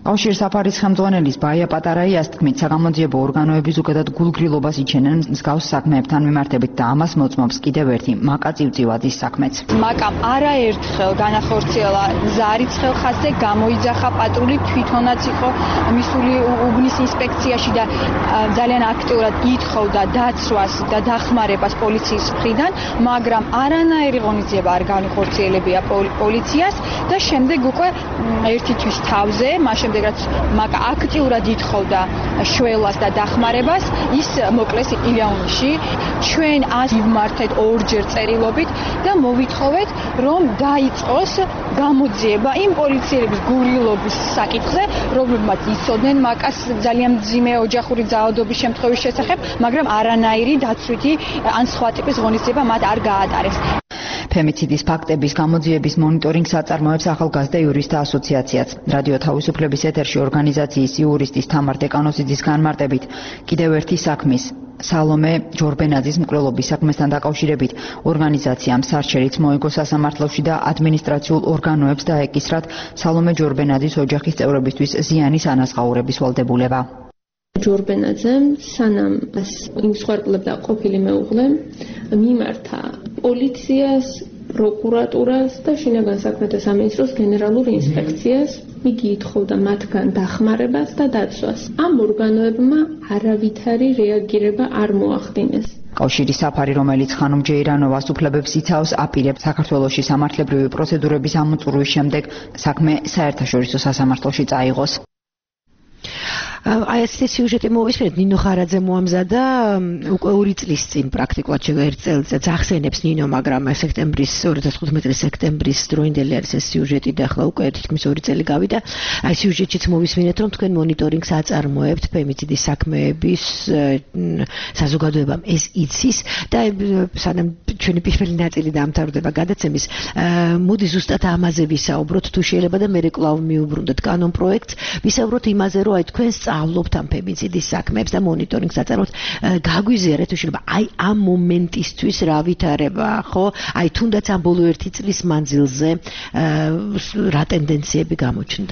კავშირის საფარის ხელმძღვანელის ბაია პატარაიას თქმით, საგამოძიებო ორგანოები ზოგადად გულგრილობას იჩენენ მსგავს საქმეებთან მიმართებით და ამას მოწმობს კიდევ ერთი მაკა წივწივაძის საქმეც. მაკამ არაერთხელ განახორციელა ზარიც ხელხაზზე, გამოიძახა პატრული, თვითონაც იყო მისული უბნის ინსპექციაში და ძალიან აქტიურად ითხოვდა დაცვას და დახმარებას პოლიციის მხრიდან, მაგრამ არანაირი ღონისძიება არ განახორციელებია პოლიციას და შემდეგ უკვე ერთი თვის თავზე, მას შემდეგ რაც მაკა აქტიურად ითხოვდა შველას და დახმარებას, ის მოკლეს ილიანში. ჩვენ ას ვიმართეთ ორჯერ წერილობით და მოვითხოვეთ, რომ დაიწყოს გამოძიება იმ პოლიციელების გურილობის საკითხზე, რომლებმაც იცოდნენ მაკას ძალიან მძიმე ოჯახური ძალადობის შემთხვევის შესახებ, მაგრამ არანაირი დაცვითი ან სხვა ტიპის ღონისძიება მათ არ გაატარეს. ფემიციდის ფაქტების გამოძიების მონიტორინგს აწარმოებს ახალგაზრდა იურისტთა ასოციაციაც. რადიო თავისუფლების ეთერში ორგანიზაციის იურისტის თამარ დეკანოზიძის განმარტებით, კიდევ ერთი საქმის სალომე ჯორბენაძის მკვლელობის საქმესთან დაკავშირებით ორგანიზაციამ სარჩელიც მოიგო სასამართლოში და ადმინისტრაციულ ორგანოებს დაეკისრათ სალომე ჯორბენაძის ოჯახის წევრებისთვის ზიანის ანაზღაურების ვალდებულება. ჯორბენაძემ სანამ იმ სხერყლებდა ყოფილი მეუღლე მიმართა პოლიციას, პროკურატურას და შინაგან საქმეთა სამინისტროს გენერალურ ინსპექციას. იგი ითხოვდა მათგან დახმარებას და დაცვას. ამ ორგანოებმა არავითარი რეაგირება არ მოახდინეს. კავშირის საფარი, რომელიც ხანუმ ჯეირანოვას უფლებებს იცავს, აპირებს საქართველოში სამართლებრივი პროცედურების ამოწურვის შემდეგ საქმე საერთაშორისო სასამართლოში წაიღოს. აი ეს სიუჟეტი მოვისმენთ, ნინო ხარაძე მოამზადა უკვე ორი წლის წინ პრაქტიკულად ერთ წელიწადს ახსენებს ნინო, მაგრამ სექტემბრის ორი ათას თხუთმეტი სექტემბრის დროინდელი არის ეს სიუჟეტი და ახლა უკვე თითქმის ორი წელი გავიდა. აი სიუჟეტშიც მოვისმენთ, რომ თქვენ მონიტორინგს აწარმოებთ ფემიციდის საქმეების საზოგადოებამ ეს იცის და სანამ ჩვენი პირველი ნაწილი დამთავრდება გადაცემის, მოდი ზუსტად ამაზე ვისაუბროთ, თუ შეიძლება და მე კვლავ მიუბრუნდეთ კანონ პროექტს, ვისაუბროთ იმაზე, რომ აი თქვენ სწავლობთ ამ ფემიციდის საქმეებს და მონიტორინგს აწარმოებთ, გაგვიზიარეთ თუ შეიძლება აი ამ მომენტისთვის რა ვითარება, ხო? აი თუნდაც ამ ბოლო ერთი წლის მანძილზე რა ტენდენციები გამოჩნდა?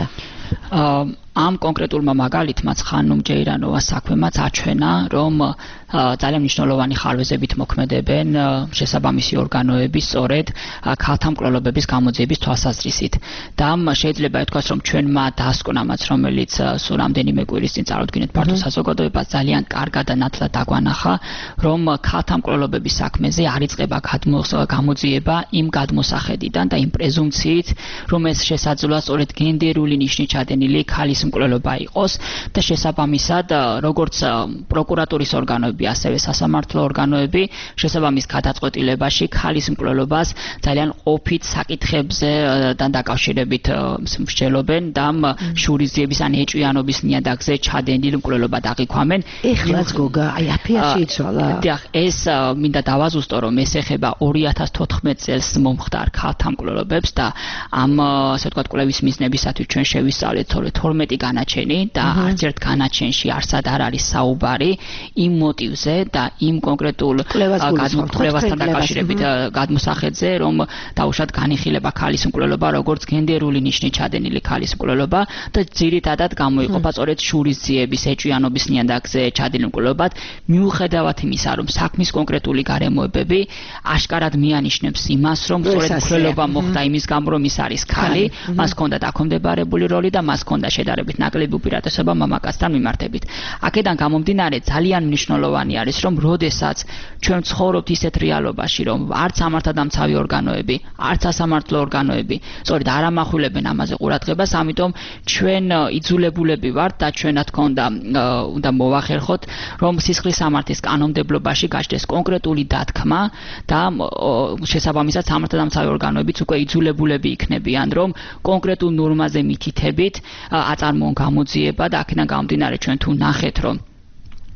ამ კონკრეტულმა მაგალითმაც ხანუმ ჯეირანოვას საქმემაც აჩვენა, რომ ძალიან მნიშვნელოვანი ხარვეზებით მოქმედებენ შესაბამისი ორგანოები სწორედ ქალთა მკვლელობების გამოძიების თვალსაზრისით. და შეიძლება ითქვას, რომ ჩვენმა დასკვნამაც, რომელიც სულ რამდენიმე კვირის წინ წარუდგინეთ ფართო საზოგადოებას, ძალიან კარგად და ნათლად დაგვანახა, რომ ქალთა მკვლელობების საქმეზე არ იწყება გამოძიება იმ გადმოსახედიდან და იმ პრეზუმციით, რომ ეს შესაძლოა სწორედ გენდერული ნიშნით ჩადენილი ქალის მკვლელობა იყოს და შესაბამისად, როგორც პროკურატურის ორგანოები, ასევე სასამართლო ორგანოები შესაბამის გადაწყვეტილებაში ქალის მკვლელობას ძალიან ყოფით საკითხებზე დაკავშირებით მსჯელობენ და შურისძიების ან ეჭვიანობის ნიადაგზე ჩადენილ მკვლელობად აღიქვამენ. ეხლაც გოგა, აი აფიაში იცვალა. დიახ, ეს მინდა დავაზუსტო, რომ ეს ეხება ორი ათას თოთხმეტ წელს მომხდარ ქალთა მკვლელობებს და ამ ასე ვთქვათ კვლევის მიზნებისათვის ჩვენ შევისწავლეთ თორმეტი განაჩენი და არც ერთ განაჩენში არსად არ არის საუბარი იმ მოტივზე და იმ კონკრეტულ კვლევასთან დაკავშირებით გადმოსახედზე, რომ დაუშვათ განიხილება ქალის მკვლელობა როგორც გენდერული ნიშნით ჩადენილი ქალის მკვლელობა და ძირითადად გამოიყოფა სწორედ შურისძიების ეჭვიანობის ნიადაგზე ჩადენილ მკვლელობად, მიუხედავად იმისა, რომ საქმის კონკრეტული გარემოებები აშკარად მიანიშნებს იმას, რომ სწორედ მკვლელობა მოხდა იმის გამო, რომ ის არის ქალი, მას ჰქონდა დაქვემდებარებული როლი და მას ჰქონდა შედარებით ნაკლები უპირატესობა მამაკაცთან მიმართებით. აქედან გამომდინარე ძალიან მნიშვნელოვანი არის, რომ როდესაც ჩვენ ცხოვრობთ ისეთ რეალობაში, რომ არც სამართალდამცავი ორგანოები, არც სასამართლო ორგანოები სწორედ არ ამახვილებენ ამაზე ყურადღებას, ამიტომ ჩვენ იძულებულები ვართ და ჩვენ რა თქმა უნდა უნდა მოვახერხოთ, რომ სისხლის სამართლის კანონმდებლობაში გაჩნდეს კონკრეტული დათქმა და შესაბამისად სამართალდამცავი ორგანოებიც უკვე იძულებულები იქნებიან, რომ კონკრეტულ ნორმაზე მითითებით აწარმოონ გამოძიება და აქედან გამომდინარე ჩვენ თუ ნახეთ, რომ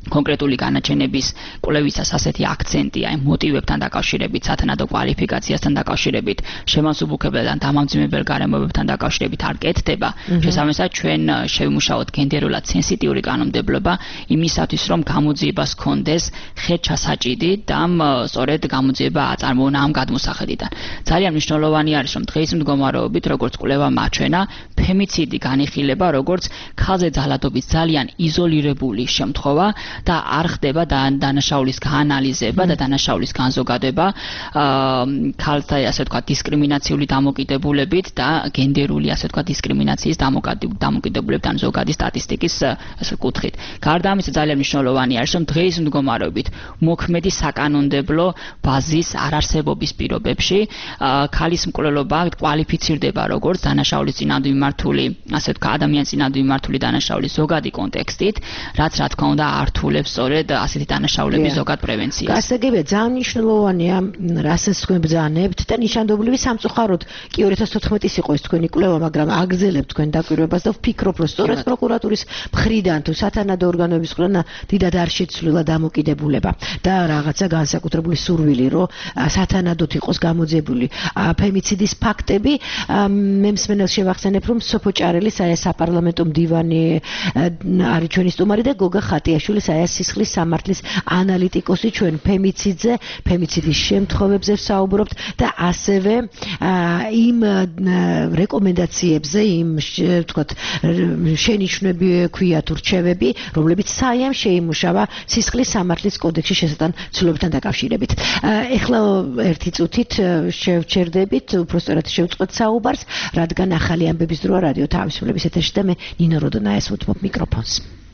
კონკრეტული განაჩენების კვლევისას ასეთი აქცენტი აი მოტივებთან დაკავშირებით, სათანადო კვალიფიკაციასთან დაკავშირებით, შემავსუბუქებელ და დამამძიმებელ გარემოებებთან დაკავშირებით არ კეთდება. შესაბამისად, ჩვენ შევიმუშაოთ გენდერულად სენსიტიური კანონმდებლობა იმისათვის, რომ გამოძიებას ჰქონდეს ხერჩასაჭიდი და სწორედ გამოძიება აწარმოონა ამ გადმოსახედიდან. ძალიან მნიშვნელოვანი არის, რომ დღეის მდგომარეობით, როგორც კვლევა მაჩვენა, ფემიციდი განიხილება როგორც ქალზე ძალადობის ძალიან იზოლირებული შემთხვევა და არ ხდება დანაშაულის გაანალიზება და დანაშაულის განზოგადება ქალთა ასე ვთქვათ დისკრიმინაციული დამოკიდებულებით და გენდერული ასე ვთქვათ დისკრიმინაციის დამოკიდებულებთან ზოგადი სტატისტიკის ასე კუთხით. გარდა ამისა ძალიან მნიშვნელოვანი არის, რომ დღეის მდგომარეობით მოქმედი საკანონმდებლო ბაზის არარსებობის პირობებში ქალის მკვლელობა კვალიფიცირდება როგორც დანაშაულის წინააღმდეგ მიმართული ასე ვთქვათ ადამიანის წინააღმდეგ მიმართული დანაშაულის ზოგადი კონტექსტით, რაც რა თქმა უნდა ართულებს სწორედ ასეთი დანაშაულების ზოგად პრევენციას. გასაგებია, ძალიან მნიშვნელოვანია, რასაც თქვენ ბრძანებთ და ნიშანდობლივი სამწუხაროდ კი ორი ათას თოთხმეტი იყო ეს თქვენი კვლევა, მაგრამ აგრძელებთ თქვენ დაკვირვებას და ვფიქრობ, რომ სწორედ პროკურატურის მხრიდან თუ სათანადო ორგანოების მხრიდან დიდად არ შეცვლილა დამოკიდებულება და რაღაცა განსაკუთრებული სურვილი, რომ სათანადოდ იყოს გამოძიებული ფემიციდის ფაქტები. მე მსმენელს შევახსენებ, რომ სოფო ჭარელის აი საპარლამენტო მდივანი არის ჩვენი სტუმარი და გოგა ხატიაშვილი აი სისხლის სამართლის ანალიტიკოსი ჩვენ ფემიციდზე, ფემიციდის შემთხვევებზე ვსაუბრობთ და ასევე იმ რეკომენდაციებზე, იმ ვთქვათ შენიშვნები ქვია თუ რჩევები, რომლებიც საიამ შეიმუშავა სისხლის სამართლის კოდექსში შესატან ცვლილებებთან დაკავშირებით. ეხლა ერთი წუთით შევჩერდებით, უბრალოდ შევწყვეტ საუბარს, რადგან ახალი ამბების დროა რადიო თავისუფლების ეთერში და მე ნინო როდონაიას ვუთმობ მიკროფონს.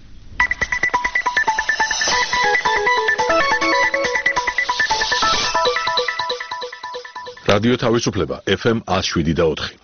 რადიო თავისუფლება ეფ ემ one oh seven და ოთხი.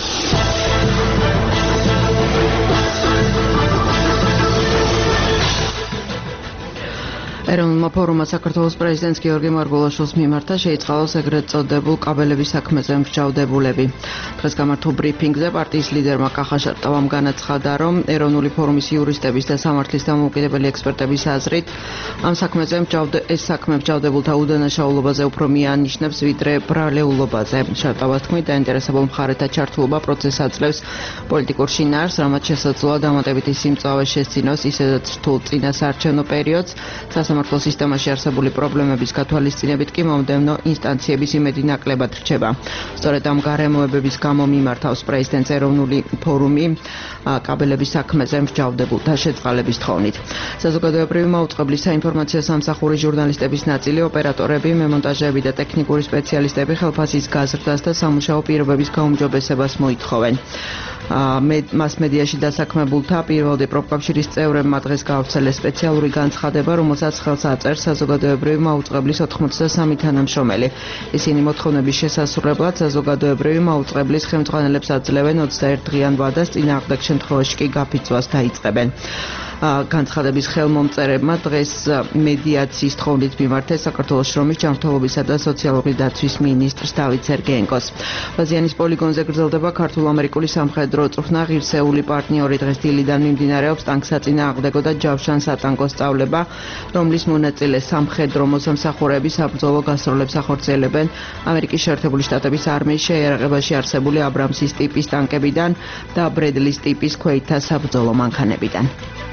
ეროვნულმა ფორუმმა საქართველოს პრეზიდენტს გიორგი მარგველაშვილს მიმართა შეიწყალოს ეგრეთ წოდებულ კაბელების საქმეზე მსჯავრდებულები. დღეს გამართულ ბრიფინგზე პარტიის ლიდერმა კახა შარტავამ განაცხადა, რომ ეროვნული ფორუმის იურისტების და სამართლის დამოუკიდებელი ექსპერტების აზრით ამ საქმეზე ეს საქმე მსჯავრდებულთა უდანაშაულობაზე უფრო მიანიშნებს, ვიდრე ბრალეულობაზე. შარტავას თქმით, დაინტერესებულ მხარეთა ჩართულობა პროცესს აძლევს პოლიტიკურ შინაარსს, რამაც შესაძლოა დამატებითი სიმწავე შესძინოს ისედაც რთულ წინასაარჩევნო პერიოდს. სასამართლო სისტემაში არსებული პრობლემების გათვალისწინებით კი მომდევნო ინსტანციების იმედი ნაკლებად რჩება. სწორედ ამ გარემოებების გამო მიმართავს პრეზიდენტს ეროვნული ფორუმი კაბელების საქმეზე მსჯავრდებულთა შეწყალების თხოვნით. საზოგადოებრივი მაუწყებლის საინფორმაციო სამსახურის ჟურნალისტების ნაწილი, ოპერატორები, მემონტაჟეები და ტექნიკური სპეციალისტები ხელფასის გაზრდას და სამუშაო პირობების გაუმჯობესებას მოითხოვენ. მასმედიაში დასაქმებულთა პირველი პროფკავშირის წევრებმა დღეს გაავრცელეს სპეციალური განცხადება, რომელსაც ხელს აწერს საზოგადოებრივი მაუწყებლის ოთხმოცდასამი თანამშრომელი. ისინი მოთხოვნების შესასრულებლად საზოგადოებრივი მაუწყებლის ხელმძღვანელებს აძლევენ ოცდაერთ დღიან ვადას, წინააღმდეგ შემთხვევაში კი გაფიცვას დაიწყებენ. განცხადების ხელმომწერებმა დღეს მედიაციის თხოვნით მიმართეს საქართველოს შრომის, ჯანმრთელობისა და სოციალური დაცვის მინისტრს დავით სერგეენკოს. ბაზიანის პოლიგონზე გრძელდება ქართულ-ამერიკული სამხედრო წვრთნა, ღირსეული პარტნიორი დღეს დილიდან მიმდინარეობს ტანკსაწინააღმდეგო და ჯავშან-სატანკო სწავლება, რომლის მონაწილე სამხედრო მოსამსახურეები საბრძოლო გასროლებს ახორციელებენ ამერიკის შეერთებული შტატების არმიის შეიარაღებაში არსებული აბრამსის ტიპის ტანკებიდან და ბრედლის ტიპის ქვეითთა საბრძოლო მანქანებიდან.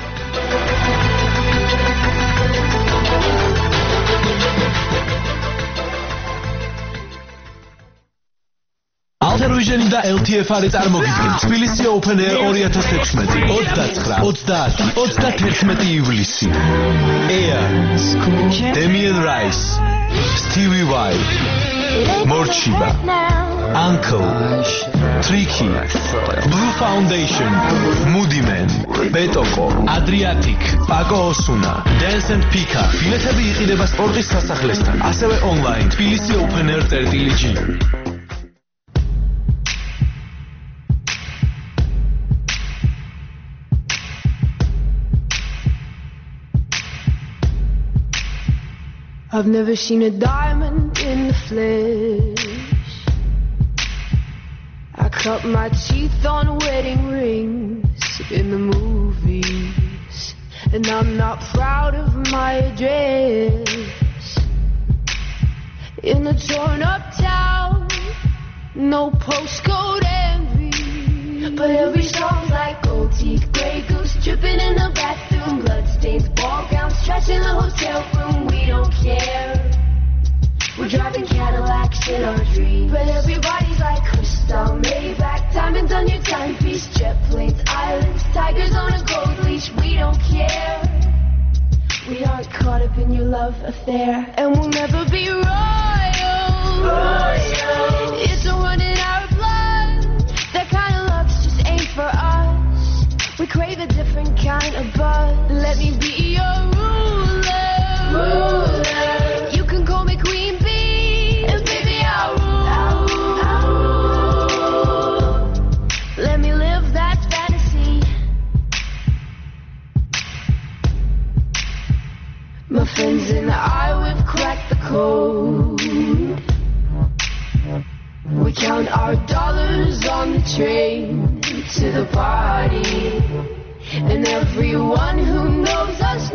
ალტერვიჟენი და ელ თი ეფ არის წარმოგიდგენთ თბილისი Open Air ორი ათას ექვსმეტი, ოცდაცხრა, ოცდაათი, ოცდათერთმეტი ივლისი. Air, Damien Rice, Stevie Vai, Morchiba, Uncle, Tricky, Blue Foundation, Moody Man, Betoko, Adriatic, Paco Osuna, Dance and Pika. ბილეთები იყიდება სპორტის სასახლესთან, ასევე ონლაინ თბილისი Open Air წერტილი ჯი. I've never seen a diamond in the flesh. I cut my teeth on wedding rings in the movies, and I'm not proud of my address. In a torn up town, no postcode envy, but every song's like gold teeth, Grey Goose dripping in the bathroom, bloodstains, ball gowns, trash in the hotel room. We don't care. We're driving Cadillacs in our dreams, but everybody's like crystal, Maybach, diamonds on your timepiece, jet planes, islands, tigers on a gold leash. We don't care. We aren't caught up in your love affair, and we'll never be royal. Royal. It's a run in our blood. That kind of love just ain't for us. We crave a different kind of buzz. Let me be your ruler. Ruler. You can call me Queen Bee, and baby I'll rule. I'll rule. Let me live that fantasy. My friends and I, we've cracked the code. We count our dollars on the train to the party, and everyone who knows us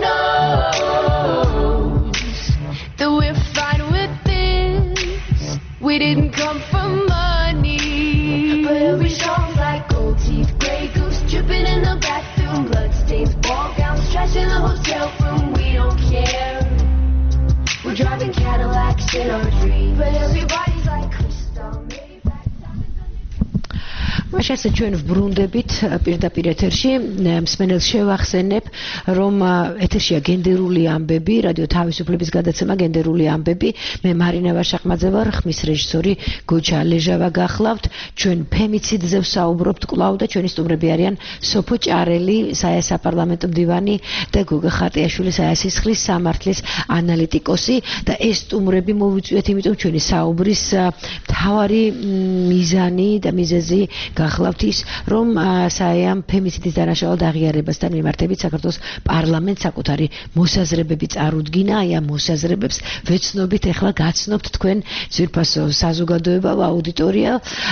knows that we're fine with this. We didn't come for money, but every song's like gold teeth, Grey Goose dripping in the bathroom, bloodstains, ball gowns, trash in the hotel room. We don't care. We're driving Cadillacs in our dreams, but everybody's like crystal, Maybach, diamonds on your... მაშინ ჩვენ ვბრუნდებით პირდაპირ ეთერში, მსმენელს შევახსენებ, რომ ეთერშია გენდერული ამბები, რადიო თავისუფლების გადაცემა გენდერული ამბები. მე მარინა ვაშახმაძე ვარ, ხმის რეჟისორი გოჩა ლეჟავა გახლავთ. ჩვენ ფემიციდზე ვსაუბრობთ კვლავ და ჩვენი სტუმრები არიან სოფო ჭარელი, საესაპარლამენტო მდივანი და გოგა ხატიაშვილი, საესისხლის სამართლის ანალიტიკოსი და ეს სტუმრები მოვიწვიეთ, იმიტომ ჩვენი საუბრის მთავარი მიზანი და მიზეზი გახლავთ ის, რომ საეამ ფემიციდის დანაშაულად აღიარებასთან მიმართებით საქართველოს პარლამენტს საკუთარი მოსაზრებები წარუდგინა. აი ამ მოსაზრებებს ვეცნობით, ეხლა გაცნობთ თქვენ ძვირფასო საზოგადოება, აუდიტორია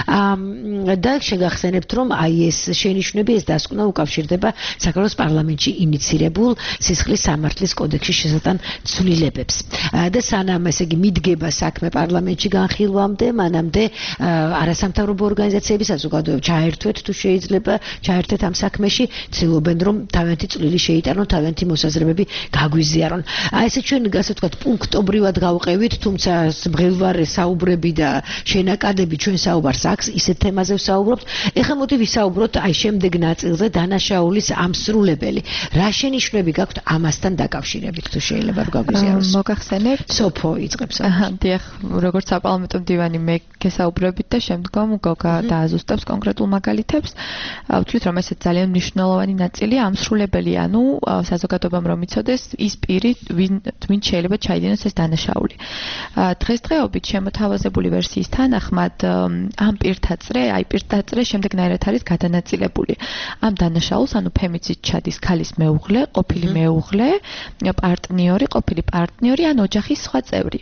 და შეგახსენებთ, რომ აი ეს შენიშვნები, ეს დასკვნა უკავშირდება საქართველოს პარლამენტში ინიცირებულ სისხლის სამართლის კოდექსის შესატან ცვლილებებს. და სანამ ესე იგი მიდგება საქმე პარლამენტში განხილვამდე, მანამდე არასამთავრობო ორგანიზაციები, საზოგადოება ჩაერთვეთ თუ შეიძლება, ჩაერთეთ ამ საქმეში, ცდილობენ რომ თავიანთი წვლილი შეიტანონ, თავიანთი მოსაზრებები გაგვიზიარონ. აი ესე ჩვენ ასე ვთქვათ პუნქტობრივად გავყევით, თუმცა მღელვარე საუბრები და შენაკადები ჩვენ საუბარს აქვს, ისეთ თემაზე ვსაუბრობთ. ეხლა მოდი ვისაუბროთ აი შემდეგ ნაწილზე, დანაშაულის ამსრულებელი. რა შენიშვნები გაქვთ ამასთან დაკავშირებით, თუ შეიძლება გაგვიზიაროს? მოგახსენებთ? სოფო იწყებს. აჰა, დიახ, როგორც საპარლამენტო მდივანი მე გესაუბრებით და შემდგომ გოგა დააზუსტებს კონკრეტულ მაგალითებს. ვთვლით, რომ ეს ძალიან მნიშვნელოვანი ნაწილია, ამსრულებელი, ანუ საზოგადოებამ რომ იცოდეს ის პირი, ვინ შეიძლება ჩაიდინოს ეს დანაშაული. დღესდღეობით შემოთავაზებული ვერსიის თანახმად ამ პირთაწრე, აი პირთაწრე შემდეგნაირად არის გადანაწილებული. ამ დანაშაულს, ანუ ფემიციდ ჩადის ქალის მეუღლე, ყოფილი მეუღლე, პარტნიორი, ყოფილი პარტნიორი ან ოჯახის სხვა წევრი.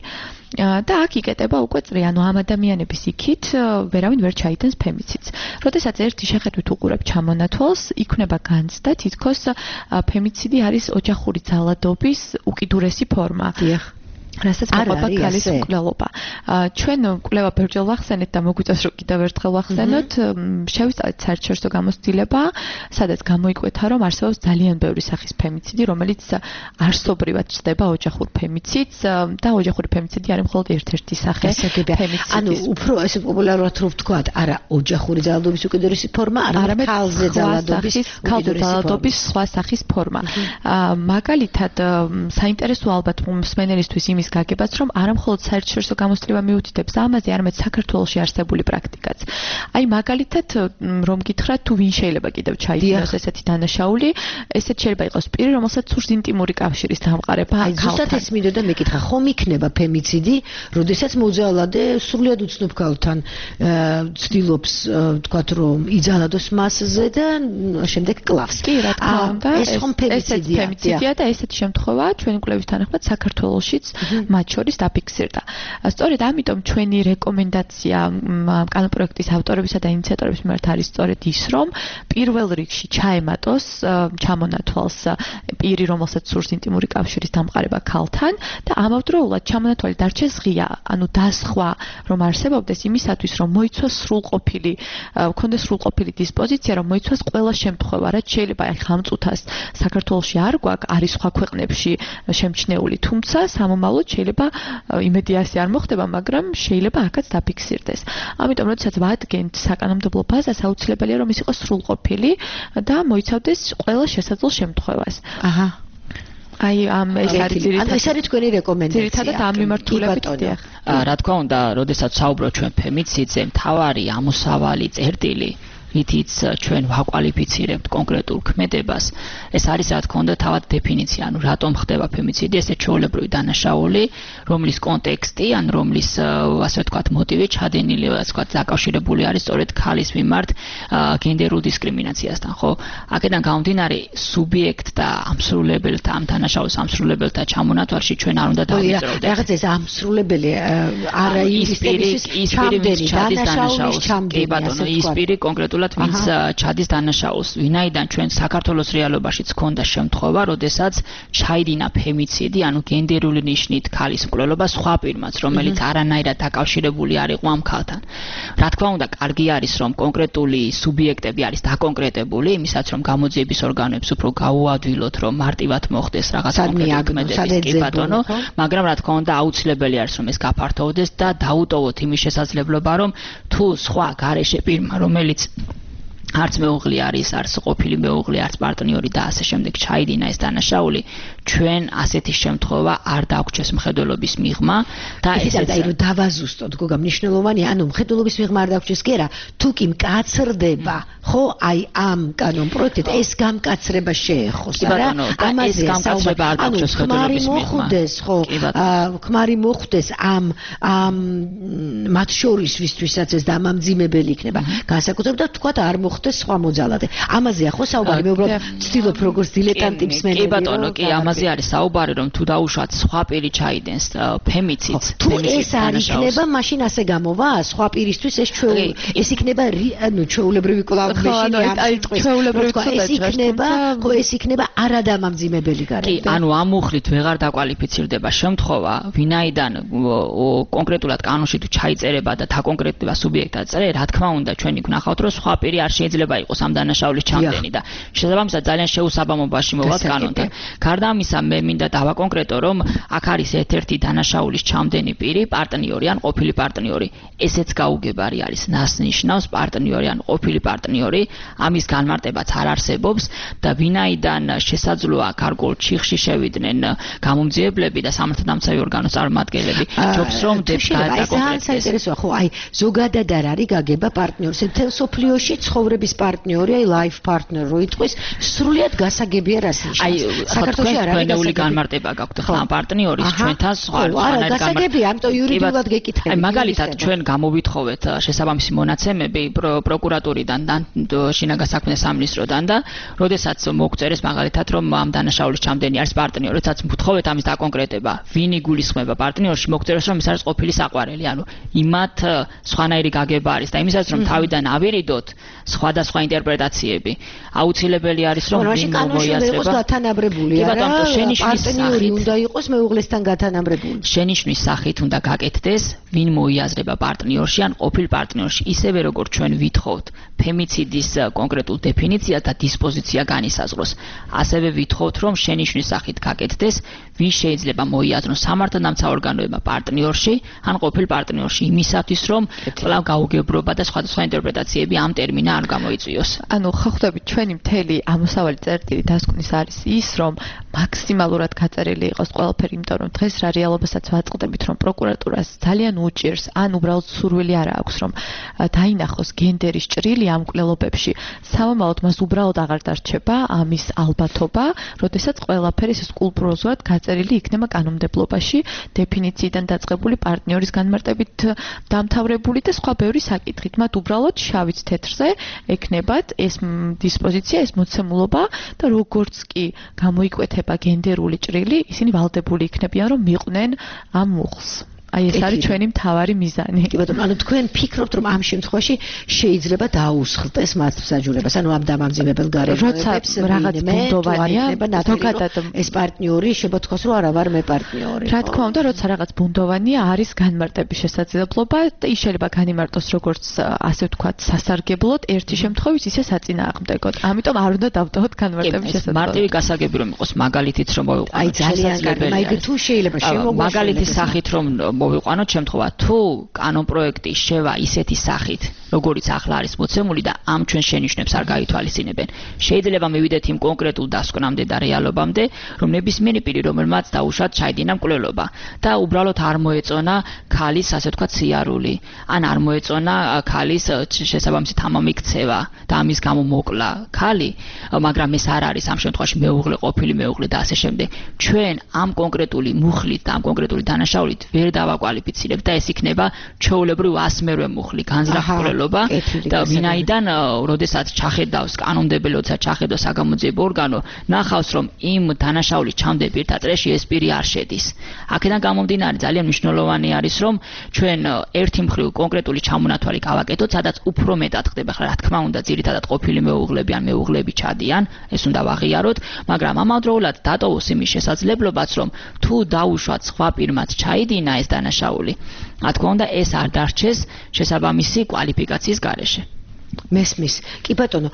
და აქ იკეტება უკვე წრი, ანუ ამ ადამიანების იქით ვერავინ ვერ ჩაიდენს ფემიციდს. როდესაც ერთი შეხედვით უყურებ ჩამონათვალს, იქნება განცდა, თითქოს ფემიციდი არის ოჯახური ძალადობის უკიდურესი ფორმა. დიახ. რასაც მოყვება ქალის მკვლელობა. ჩვენ კვლევა ბევრჯერ ვახსენეთ და მოგვიწევს რომ კიდევ ერთხელ ვახსენოთ, შევისწავლეთ საერთაშორისო გამოცდილება, სადაც გამოიკვეთა, რომ არსებობს ძალიან ბევრი სახის ფემიციდი, რომელიც არსობრივად ჩნდება ოჯახურ ფემიციდს და ოჯახური ფემიციდი არის მხოლოდ ერთ-ერთი სახე ფემიციდის. ანუ უფრო ესე პოპულარულად რო ვთქვათ, არა ოჯახური ძალადობის უკიდურესი ფორმა, არამედ ქალზე ძალადობის ძალადობის სხვა სახის ფორმა. მაგალითად, საინტერესო ალბათ მსმენელისთვის იმის გაგებაც, რომ არა მხოლოდ საერთაშორისო გამოცდილება მიუთითებს ამაზე, არამედ საქართველოში არსებული პრაქტიკაც. აი მაგალითად, რომ გითხრათ, თუ ვინ შეიძლება კიდევ ჩაიდინოს ესეთი დანაშაული, ესეთ შეიძლება იყოს პირი, რომელსაც სურს ინტიმური კავშირის დამყარება. აი ზუსტად ეს მინდოდა მეკითხა, ხომ იქნება ფემიციდი, როდესაც მოძალადე სრულიად უცნობ ქალთან ცდილობს, ვთქვათ, რომ იძალადოს მასზე და შემდეგ კლავს. კი, რა თქმა უნდა, ეს ხომ ფემიციდია. ფემიციდია და ესეთი შემთხვევა ჩვენი კვლევის თანახმად საქართველოშიც მათ შორის დაფიქსირდა. სწორედ ამიტომ ჩვენი რეკომენდაცია კანონპროექტის ავტორებისა და ინიციატორების მიმართ არის სწორედ ის, რომ პირველ რიგში ჩაემატოს ჩამონათვალს პირი, რომელსაც სურს ინტიმური კავშირის დამყარება ქალთან და ამავდროულად ჩამონათვალი დარჩეს ღია, ანუ დასხვა რომ არსებობდეს იმისათვის, რომ მოიცვას სრულყოფილი, ქონდეს სრულყოფილი დისპოზიცია, რომ მოიცვას ყველა შემთხვევა, რაც შეიძლება აი ხამ წუთას საქართველოში არ გვაქვს, არის სხვა ქვეყნებში შემჩნეული, თუმცა სამომავლოდ შეიძლება იმედიასი არ მოხდება, მაგრამ შეიძლება აქაც დაფიქსირდეს. ამიტომ როდესაც ვადგენთ საკანონმდებლო ბაზას, აუცილებელია რომ ის იყოს სრულყოფილი და მოიცავდეს ყველა შესაძლო შემთხვევას. აჰა. აი ამ ეს არის ძირითადად ეს არის თქვენი რეკომენდაცია. ძირითადად ამ მიმართულებით დიახ. რა თქმა უნდა, როდესაც საუბრობთ ჩვენ ფემიციძე, მთავარი ამოსავალი წერტილი რითიც ჩვენ ვაკვალიფიცირებთ კონკრეტულ ქმედებას, ეს არის რა თქმა უნდა თავად დეფინიცია, ანუ რატომ ხდება ფემიციდი, ესე ჩვეულებრივი დანაშაული, რომლის კონტექსტი, ან რომლის ასე ვთქვათ მოტივი ჩადენილი, ასე ვთქვათ დაკავშირებული არის სწორედ ქალის მიმართ გენდერულ დისკრიმინაციასთან, ხო? აქედან გამომდინარე, სუბიექტთა ამსრულებელთა, ამ დანაშაულის ამსრულებელთა ჩამონათვალში ჩვენ არ უნდა დავიწროვდეთ. რაღაც ეს ამსრულებელი არა ის ის პირი დანაშაულის ჩამდენი, ბატონო, ის პირი კონკრეტულად ვინც ჩადის დანაშაულს, ვინაიდან ჩვენ საქართველოს რეალობაშიც ქონდა შემთხვევა, როდესაც ჩაიდინა ფემიციდი, ანუ გენდერული ნიშნით ქალის მკვლელობა სხვა პირმაც, რომელიც არანაირად დაკავშირებული არ იყო ამ ქალთან. რა თქმა უნდა, კარგი არის, რომ კონკრეტული სუბიექტები არის დაკონკრეტებული, იმისაც რომ გამოძიების ორგანოებს უფრო გაუადვილოთ, რომ მარტივად მოხდეს რაღაც კონკრეტული ქმედების კი ბატონო, მაგრამ რა თქმა უნდა, აუცილებელი არის, რომ ეს გაფართოვდეს და დაუტოვოთ იმის შესაძლებლობა, რომ თუ სხვა გარეშე პირმა, რომელიც არც მეუღლე არის, არც ყოფილი მეუღლე, არც პარტნიორი და ასე შემდეგ ჩაიდინა ეს დანაშაული, ჩვენ ასეთი შემთხვევა არ დაგვჭეს მხედველობის მიღმა და ესეც აი რომ დავაზუსტოთ, გოგა, მნიშვნელოვანია, ანუ მხედველობის მიღმა არ დაგვჭეს კი არა, თუ კი მკაცრდება, ხო, აი ამ კანონპროექტით ეს გამკაცრება შეეხოს, არა? ამაზე გამკაცრება არ დაგვჭეს მხედველობის მიღმა. ხო, ქმარი მოხვდეს ამ ამ მათ შორის ვისთვისაც ეს დამამძიმებელი იქნება. განსაკუთრებით და თქვა არ მოხ სხვა მოძალადე. ამაზეა ხო საუბარი, მე უბრალოდ ვცდილობ როგორც დილეტანტი მსმენელი. კი ბატონო, კი ამაზე არის საუბარი, რომ თუ დაუშვათ სხვა პირი ჩაიდენს ფემიციდს, თუ ეს არ იქნება, მაშინ ასე გამოვა, სხვა პირისთვის ეს ჩვეულ ეს იქნება ანუ ჩვეულებრივი კლავიშინი ეს იქნება, ხო ეს იქნება არადამამძიმებელი გარემო. კი, ანუ ამ მუხლით ვეღარ დაკვალიფიცირდება შემთხვევა, ვინაიდან კონკრეტულად კანონში თუ ჩაიწერება და დაკონკრეტდება სუბიექტად წერე, რა თქმა უნდა, ჩვენი გნახავთ, რომ სხვა პირი არ შეიძლება იყოს ამ დანაშაულის ჩამდენი და შესაბამისად ძალიან შეუსაბამობაში მოვალთ კანონთან. გარდა ამისა, მე მინდა დავაკონკრეტო, რომ აქ არის ერთ-ერთი დანაშაულის ჩამდენი პირი, პარტნიორი ან ყოფილი პარტნიორი. ესეც გაუგებარი არის, ნასნიშნავს პარტნიორი ან ყოფილი პარტნიორი, ამის განმარტებაც არ არსებობს და ვინაიდან შესაძლოა გარკვეულ ჩიხში შევიდნენ გამომძიებლები და სამართალდამცავი ორგანოს წარმომადგენლები, ჯობს რომ დაკონკრეტდეს. საინტერესოა, ხო, აი ზოგადად არ არის გაგება პარტნიორს, მთელ სოფლიოში ცხოვრების პარტნიორი, აი life partner რო იტყვის, სრულიად გასაგებია რას ნიშნავს. აი საქართველოს არანაირი განმარტება გაქვთ ხო ამ პარტნიორის ჩვენთან სხვა არა გასაგებია, ამიტომ იურიდიულად გეკითხები. აი მაგალითად ჩვენ გამოვითხოვეთ შესაბამისი მონაცემები პროკურატურიდან და შინაგან საქმეთა სამინისტროდან და როდესაც მოგწერეს მაგალითად რომ ამ დანაშაულის ჩამდენი არის პარტნიორი, როდესაც ვთხოვეთ ამის დაკონკრეტება, ვინ იგულისხმება პარტნიორში, მოგწერეს რომ ის არის ყოფილი საყვარელი, ანუ იმათ სხვანაირი გაგება არის და იმისაც რომ თავიდან ავირიდოთ სხვადასხვა ინტერპრეტაციები. აუცილებელი არის რომ ვინ მოიაზრება გათანაბრებული არა, პარტნიორი უნდა იყოს მეუღლესთან გათანაბრებული. შენიშვნის სახით უნდა გაკეთდეს, ვინ მოიაზრება პარტნიორში ან ყოფილ პარტნიორში, ისევე როგორც ჩვენ ვითხოვთ ფემიციდის კონკრეტულ დეფინიციას და დისპოზიცია განისაზღვროს. ასევე ვითხოვთ, რომ შენიშვნის სახით გაკეთდეს, ვინ შეიძლება მოიაზროს სამართალდამცავ ორგანოებმა პარტნიორში ან ყოფილ პარტნიორში, იმისათვის რომ კვლავ გაუგებრობა და სხვადასხვა ინტერპრეტაციები ამ ტერმინა არ გამოიწვიოს. ანუ ხახდებით ჩვენი მთელი ამოსავალი წერტილი დასკვნის არის ის, რომ მაქსიმალურად გაწერილი იყოს ყველაფერი, იმიტომ რომ დღეს რა რეალობასაც ვაწყდებით, რომ პროკურატურას ძალიან უჭირს, ან უბრალოდ სურვილი არ აქვს, რომ დაინახოს გენდერის ჭრილი ამ მკვლელობებში. სამომავლოდ მას უბრალოდ აღარ დარჩება ამის ალბათობა, როდესაც ყველაფერი სკულპტუროზულად გაწერილი იქნება კანონმდებლობაში, დეფინიციიდან დაწყებული პარტნიორის განმარტებით დამთავრებული და სხვა ბევრი საკითხით. მათ უბრალოდ შავით თეთრზე ეკნებათ ეს დისპოზიცია, ეს მოცემულობა და როგორც კი გამოიკვეთება გენდერული ჭრილი, ისინი ვალდებული იქნებიან, რომ მიყვნენ ამ მუხლს. აი ეს არის ჩვენი მთავარი მიზანი. კი ბატონო, ანუ თქვენ ფიქრობთ, რომ ამ შემთხვევაში შეიძლება დაუსხლტეს მათ მსაჯულებას, ანუ ამ დამამძიმებელ გარემოებებს რაღაც ბუნდოვანია, ზოგადად ეს პარტნიორი შეგვთქვას, რომ არა ვარ მე პარტნიორი. რა თქმა უნდა, როცა რაღაც ბუნდოვანია, არის განმარტების შესაძლებლობა და ის შეიძლება განიმარტოს როგორც ასე ვთქვათ, სასარგებლოდ, ერთი შემთხვევით ისე საწინააღმდეგოდ. ამიტომ არ უნდა დავტოვოთ განმარტების შესაძლებლობა. მარტივი გასაგები რომ იყოს მაგალითიც რომ მოვიყვანოთ. აი ძალიან კარგი, მაგ თუ შეიძლება შემოგვაშალოს. მაგალითის სახით რომ მოვიყვანოთ შემთხვევა თუ კანონპროექტი შევა ისეთი სახით როგორიც ახლა არის მოცემული და ამ ჩვენ შენიშვნებს არ გაითვალისწინებენ შეიძლება მივიდეთ იმ კონკრეტულ დასკვნამდე და რეალობამდე რომ ნებისმიერი პირი რომელმაც დაუშვათ ჩაიდინა მკვლელობა და უბრალოდ არ მოეწონა ქალის ასე ვთქვათ სიარული ან არ მოეწონა ქალის შესაბამისი თამამი ქცევა და ამის გამო მოკლა ქალი მაგრამ ეს არ არის ამ შემთხვევაში მეუღლე ყოფილი მეუღლე და ასე შემდეგ ჩვენ ამ კონკრეტული მუხლით და ამ კონკრეტული დანაშაულით ვერ დავაკვალიფიცირებთ და ეს იქნება ჩვეულებრივ ასმერვე მუხლი განზრახულობა და ვინაიდან როდესაც ჩახედავს კანონმდებელი როცა ჩახედავს საგამოძიებო ორგანო ნახავს რომ იმ დანაშაულის ჩამდე პირთა წრეში ეს პირი არ შედის აქედან გამომდინარე ძალიან მნიშვნელოვანი არის რომ ჩვენ ერთი მხრივ კონკრეტული ჩამონათვალი გავაკეთოთ სადაც უფრო მეტად ხდება ხლა რა თქმა უნდა ძირითადად ყოფილი მეუღლები ან მეუღლები ჩადიან ეს უნდა ვაღიაროთ მაგრამ ამავდროულად დატოვოს იმის შესაძლებლობაც რომ თუ დაუშვათ სხვა პირმაც ჩაიდინა ეს დანაშაული რა თქმა უნდა ეს არ დარჩეს შესაბამისი კვალიფიკაციის გარეშე მესმის კი ბატონო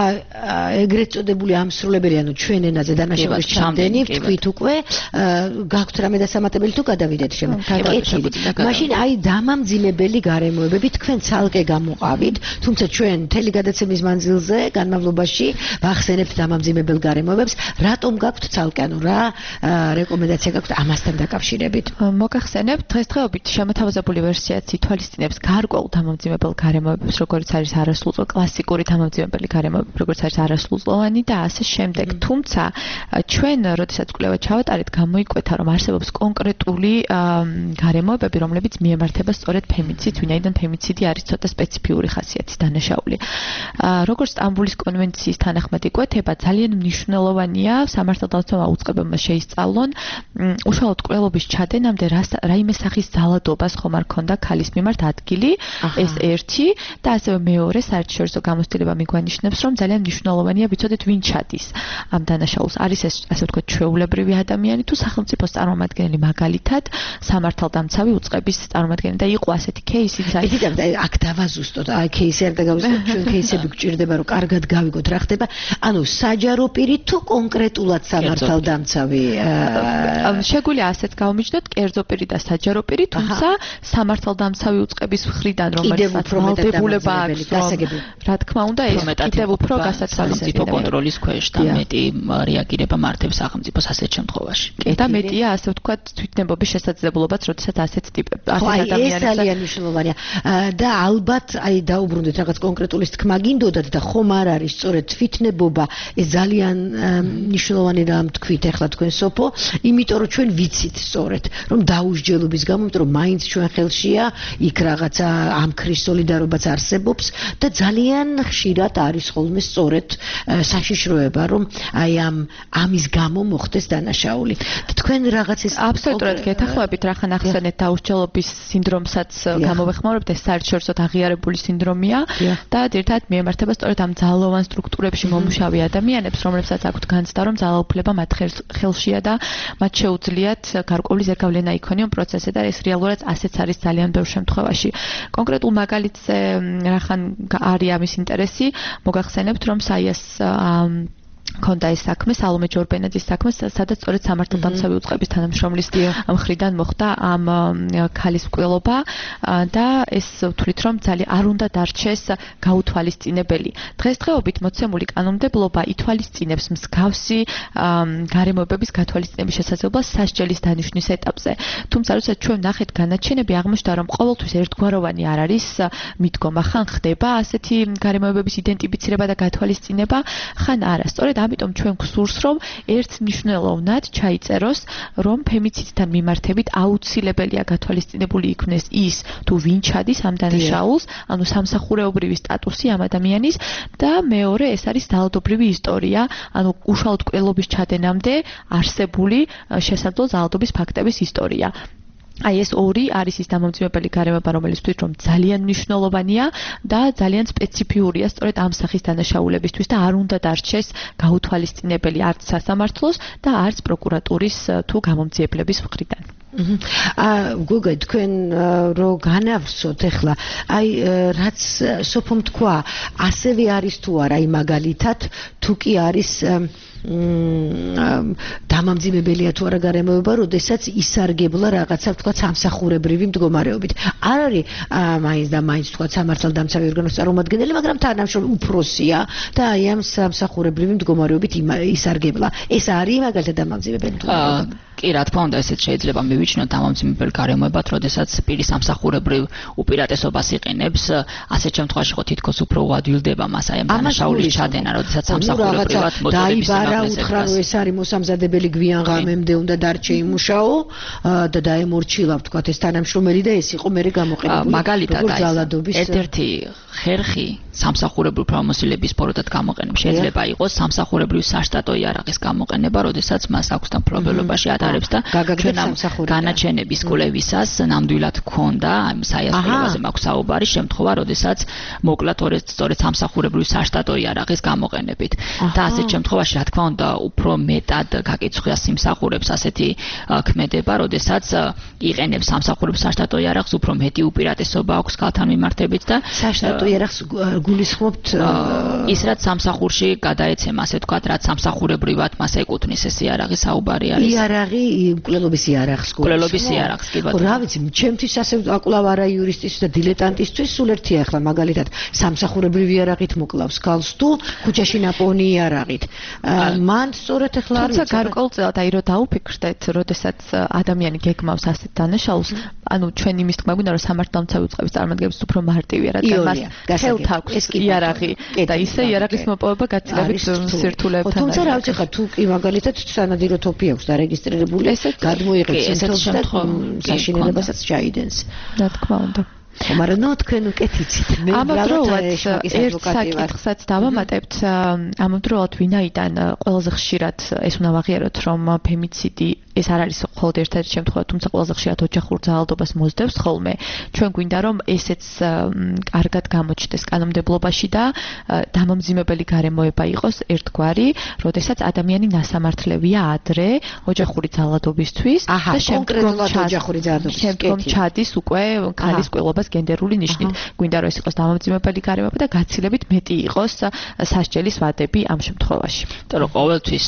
ეგრეთ წოდებული ამსრულებელი ანუ ჩვენ ენაზე დანაშაულის ჩამდენი ვთქვით უკვე გაქვთ რამე დასამატებელი თუ გადავიდეთ შემდგომ მაშინ აი დამამძიმებელი გარემოებები თქვენ ცალკე გამოყავით თუმცა ჩვენ მთელი გადაცემის მანძილზე განმავლობაში ვახსენებთ დამამძიმებელ გარემოებებს რატომ გაქვთ ცალკე ანუ რა რეკომენდაცია გაქვთ ამასთან დაკავშირებით მოგახსენებთ დღესდღეობით შემოთავაზებული ვერსიაც ითვალისწინებს გარკვეულ დამამძიმებელ გარემოებებს როგორც არის არასრულ კლასიკური დამამძიმებელი გარემოები, როგორც არის არასრულწლოვანი და ასე შემდეგ. თუმცა ჩვენ, როდესაც კვლევა ჩავატარეთ, გამოიკვეთა, რომ არსებობს კონკრეტული გარემოებები, რომლებიც მიემართება სწორედ ფემიციდს, ვინაიდან ფემიციდი არის ცოტა სპეციფიური ხასიათის დანაშაული. როგორც სტამბულის კონვენციის თანახმად იკვეთება, ძალიან მნიშვნელოვანია სამართალდამცავ უწყებებმა შეისწავლონ უშუალოდ კვლელობის ჩადენამდე რაიმე სახის ძალადობას ხომ არ ქონდა ქალის მიმართ ადგილი, ეს ერთი და ასევე მეორე საერთაშორისო გამოცდილება მიგვანიშნებს, რომ ძალიან მნიშვნელოვანია ვიცოდეთ ვინ ჩადის ამ დანაშაულს. არის ეს ასე ვთქვათ ჩვეულებრივი ადამიანი თუ სახელმწიფოს წარმომადგენელი მაგალითად სამართალდამცავი უწყების წარმომადგენელი და იყო ასეთი кейსი საერთოდ აქ დავაზუსტოთ აი кейსი არ დაგავიწყოთ ჩვენ кейსები გვჭირდება რომ კარგად გავიგოთ რა ხდება ანუ საჯარო პირი თუ კონკრეტულად სამართალდამცავი შეგვიძლია ასეც გავმიჯნოთ კერძო პირი და საჯარო პირი თუმცა სამართალდამცავი უწყების მხრიდან რომელსაც ვალდებულება აქვს რა თქმა უნდა ეს კიდევ უფრო გასათვალისწინებელია სახელმწიფო კონტროლის ქვეშ და მეტი რეაგირება მართებს სახელმწიფოს ასეთ შემთხვევაში. და მეტია ასე ვთქვათ თვითნებობის შესაძლებლობაც, როდესაც ასეთ ტიპებს ასეთ ადამიანებს ეს ძალიან მნიშვნელოვანია და ალბათ აი დაუბრუნდეთ რაღაც კონკრეტულის თქმა გინდოდათ და ხომ არ არის სწორედ თვითნებობა ეს ძალიან მნიშვნელოვანი რამ თქვით ახლა თქვენ სოფო, იმიტომ რომ ჩვენ ვიცით სწორედ რომ დაუსჯელობის გამო, იმიტომ რომ მაინც ჩვენ ხელშია იქ რაღაცა ამ ქრის სოლიდარობაც არსებობს და ძალიან ხშირად არის ხოლმე სწორედ საშიშროება რომ აი ამ ამის გამო მოხდეს დანაშაული. თქვენ რაღაც ის აბსოლუტურად გეთახმებით რახან ახსენეთ დაუსჯელობის სინდრომსაც გამოვეხმარებთ ეს საერთაშორისო აღიარებული სინდრომია და ერთად მიემართება სწორედ ამ ძალოვან სტრუქტურებში მომუშავე ადამიანებს რომლებსაც აქვთ განცდა რომ ძალაუფლება მათ ხელშია და მათ შეუძლიათ გარკვეული ზეგავლენა იქონიონ პროცესზე და ეს რეალურად ასეც არის ძალიან ბევრ შემთხვევაში. კონკრეტულ მაგალითზე რახან არის ამის ინტერესი, მოგახსენებთ რომ საიას ქონდა ეს საქმე, სალომე ჯორბენაძის საქმე, სადაც სწორედ სამართალდამცავი უწყების თანამშრომლის მხრიდან მოხდა ამ ქალის მკვლელობა და ეს ვთვლით რომ ძალიან არ უნდა დარჩეს გაუთვალისწინებელი. დღესდღეობით მოცემული კანონმდებლობა ითვალისწინებს მსგავსი გარემოებების გათვალისწინების შესაძლებლობას სასჯელის დანიშვნის ეტაპზე. თუმცა როდესაც ჩვენ ნახეთ განაჩენები, აღმოჩნდა რომ ყოველთვის ერთგვაროვანი არ არის მიდგომა, ხან ხდება ასეთი გარემოებების იდენტიფიცირება და გათვალისწინება, ხან არა. სწორედ სწორედ ამიტომ ჩვენ გვსურს, რომ ერთ მნიშვნელოვნად ჩაიწეროს, რომ ფემიციდთან მიმართებით აუცილებელია გათვალისწინებული იქნეს ის, თუ ვინ ჩადის ამ დანაშაულს, ანუ სამსახურეობრივი სტატუსი ამ ადამიანის და მეორე ეს არის ძალადობრივი ისტორია, ანუ უშუალოდ კვლელობის ჩადენამდე არსებული შესაძლო ძალადობის ფაქტების ისტორია. აი ეს ორი არის ის დამამძიმებელი გარემოება, რომელიც ვთქვით, რომ ძალიან მნიშვნელოვანია და ძალიან სპეციფიურია სწორედ ამ სახის დანაშაულებისთვის და არ უნდა დარჩეს გაუთვალისწინებელი არც სასამართლოს და არც პროკურატურის თუ გამომძიებლების მხრიდან. აა გოგო თქვენ რო განავსოთ ახლა აი რაც სოფომ თქვა ასევე არის თუ არა აი მაგალითად თუ კი არის დამამძიმებელია თუ არა გარემოება, როდესაც ისარგებლა რაღაცა თქვა სამსახურებრივი მდგომარეობით. არ არის მაინც და მაინც თქვა სამართალდამცავი ორგანოს წარმომადგენელი, მაგრამ თანამშრომელი უფროსია და აი ამ სამსახურებრივი მდგომარეობით ისარგებლა. ეს არის მაგალითად დამამძიმებელი მდგომარეობა. კი, რა თქმა უნდა, ესეც შეიძლება მივიჩნიოთ დამამძიმებელ გარემოებად, როდესაც პირი სამსახურებრივ უპირატესობას იყენებს, ასეთ შემთხვევაში ხო თითქოს უფრო უადვილდება მას აი ამ დანაშაულის ჩადენა, როდესაც სამსახურებრივად მოწოდების უთხრა რომ ეს არის მოსამზადებელი გვიან ღამემდე უნდა დარჩე იმუშაო და დაემორჩილა თქვა ეს თანამშრომელი და ეს იყო მერე გამოყენებული მაგალითად ძალადობის ერთ-ერთი ხერხი სამსახურებრივ პრომოსილების ფოროდად გამოყენება შეიძლება იყოს სამსახურებრივ საშტატო იარაღის გამოყენება, როდესაც მას აქვს და მფლობელობაში ატარებს და ჩვენ ამ განაჩენების კვლევისას ნამდვილად ქონდა ამ საიასპიროზე მაქვს საუბარი შემთხვევა, როდესაც მოკლათ სწორედ სამსახურებრივ საშტატო იარაღის გამოყენებით და ასეთ შემთხვევაში რა თქმა უნდა უფრო მეტად გაკიცხია სიმსახურებს ასეთი ქმედება, როდესაც იყენებს სამსახურებრივ საშტატო იარაღს, უფრო მეტი უპირატესობა აქვს ქალთან მიმართებით და საშტატო იარაღს გულისხმობთ ის რაც სამსახურში გადაეცემა, ასე ვთქვათ, რაც სამსახურებრივად მას ეკუთვნის ეს იარაღი საუბარი არის. იარაღი მკვლელობის იარაღს გულისხმობთ. მკვლელობის იარაღს კი ბატონო. რა ვიცი, ჩემთვის ასე აკლავ არა იურისტისთვის და დილეტანტისთვის სულ ერთია ახლა მაგალითად სამსახურებრივი იარაღით მოკლავს ქალს თუ ქუჩაში ნაპოვნი იარაღით. მან სწორედ ახლა არის. თუმცა გარკვეულწილად აი რო დაუფიქრდეთ, როდესაც ადამიანი გეგმავს ასეთ დანაშაულს, ანუ ჩვენ იმის თქმა გვინდა რომ სამართალდამცავი უწყების წარმომადგენლებს უფრო მარტივია, რადგან მას ხელთ აქვს იარაღი და ისე იარაღის მოპოვება გაცილებით სირთულეებთან. თუმცა რა ვიცი ხა თუ კი მაგალითად სანადირო თოფი აქვს დარეგისტრირებული, გადმოიღებს ეს საშინელებასაც ჩაიდენს. რა თქმა უნდა. მაგრამ ნუ თქვენ უკეთიცით. მე ამავდროულად ერთ საკითხსაც დავამატებთ, ამავდროულად ვინაიდან ყველაზე ხშირად ეს უნდა ვაღიაროთ, რომ ფემიციდი ეს არ არის მხოლოდ ერთ-ერთი შემთხვევა, თუმცა ყველაზე ხშირად ოჯახურ ძალადობას მოსდევს ხოლმე. ჩვენ გვინდა რომ ესეც კარგად გამოჩნდეს კანონმდებლობაში და დამამძიმებელი გარემოება იყოს ერთგვარი, როდესაც ადამიანი ნასამართლევია ადრე ოჯახური ძალადობისთვის და შემდგომ ოჯახური ძალადობის შემდგომ ჩადის უკვე ქალის კვლელობას გენდერული ნიშნით. გვინდა რომ ეს იყოს დამამძიმებელი გარემოება და გაცილებით მეტი იყოს სასჯელის ვადები ამ შემთხვევაში. იმიტომ რომ ყოველთვის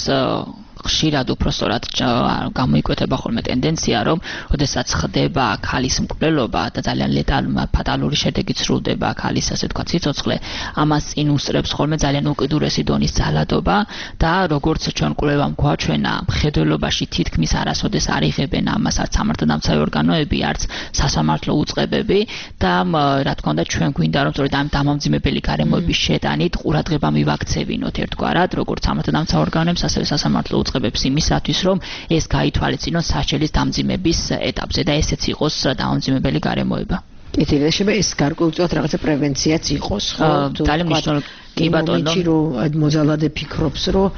ხშირად უფრო სწორად გამოიკვეთება ხოლმე ტენდენცია, რომ ოდესაც ხდება ქალის მკვლელობა და ძალიან ლეტალური ფატალური შედეგი სრულდება ქალის, ასე ვთქვათ, სიცოცხლე, ამას წინ უსწრებს ხოლმე ძალიან უკიდურესი დონის ძალადობა და როგორც ჩვენ კვლევამ გვაჩვენა, მხედველობაში თითქმის არასოდეს არ იღებენ ამას არც სამართალდამცავი ორგანოები, არც სასამართლო უწყებები და რა თქმა უნდა ჩვენ გვინდა რომ სწორედ ამ დამამძიმებელი გარემოების შეტანით ყურადღება მივაქცევინოთ ერთგვარად, როგორც სამართალდამცავ ორგანოებს, ასევე სასამართლო უწყებებს იმისათვის, რომ ეს გაითვალისწინოს სასჯელის დამძიმების ეტაპზე და ესეც იყოს დამამძიმებელი გარემოება. ეთერია შეიძლება ეს გარკვეულწილად რაღაცა პრევენციაც იყოს, ხო? ძალიან მნიშვნელოვანი კი ბატონო, რომ მოძალადე ფიქრობს, რომ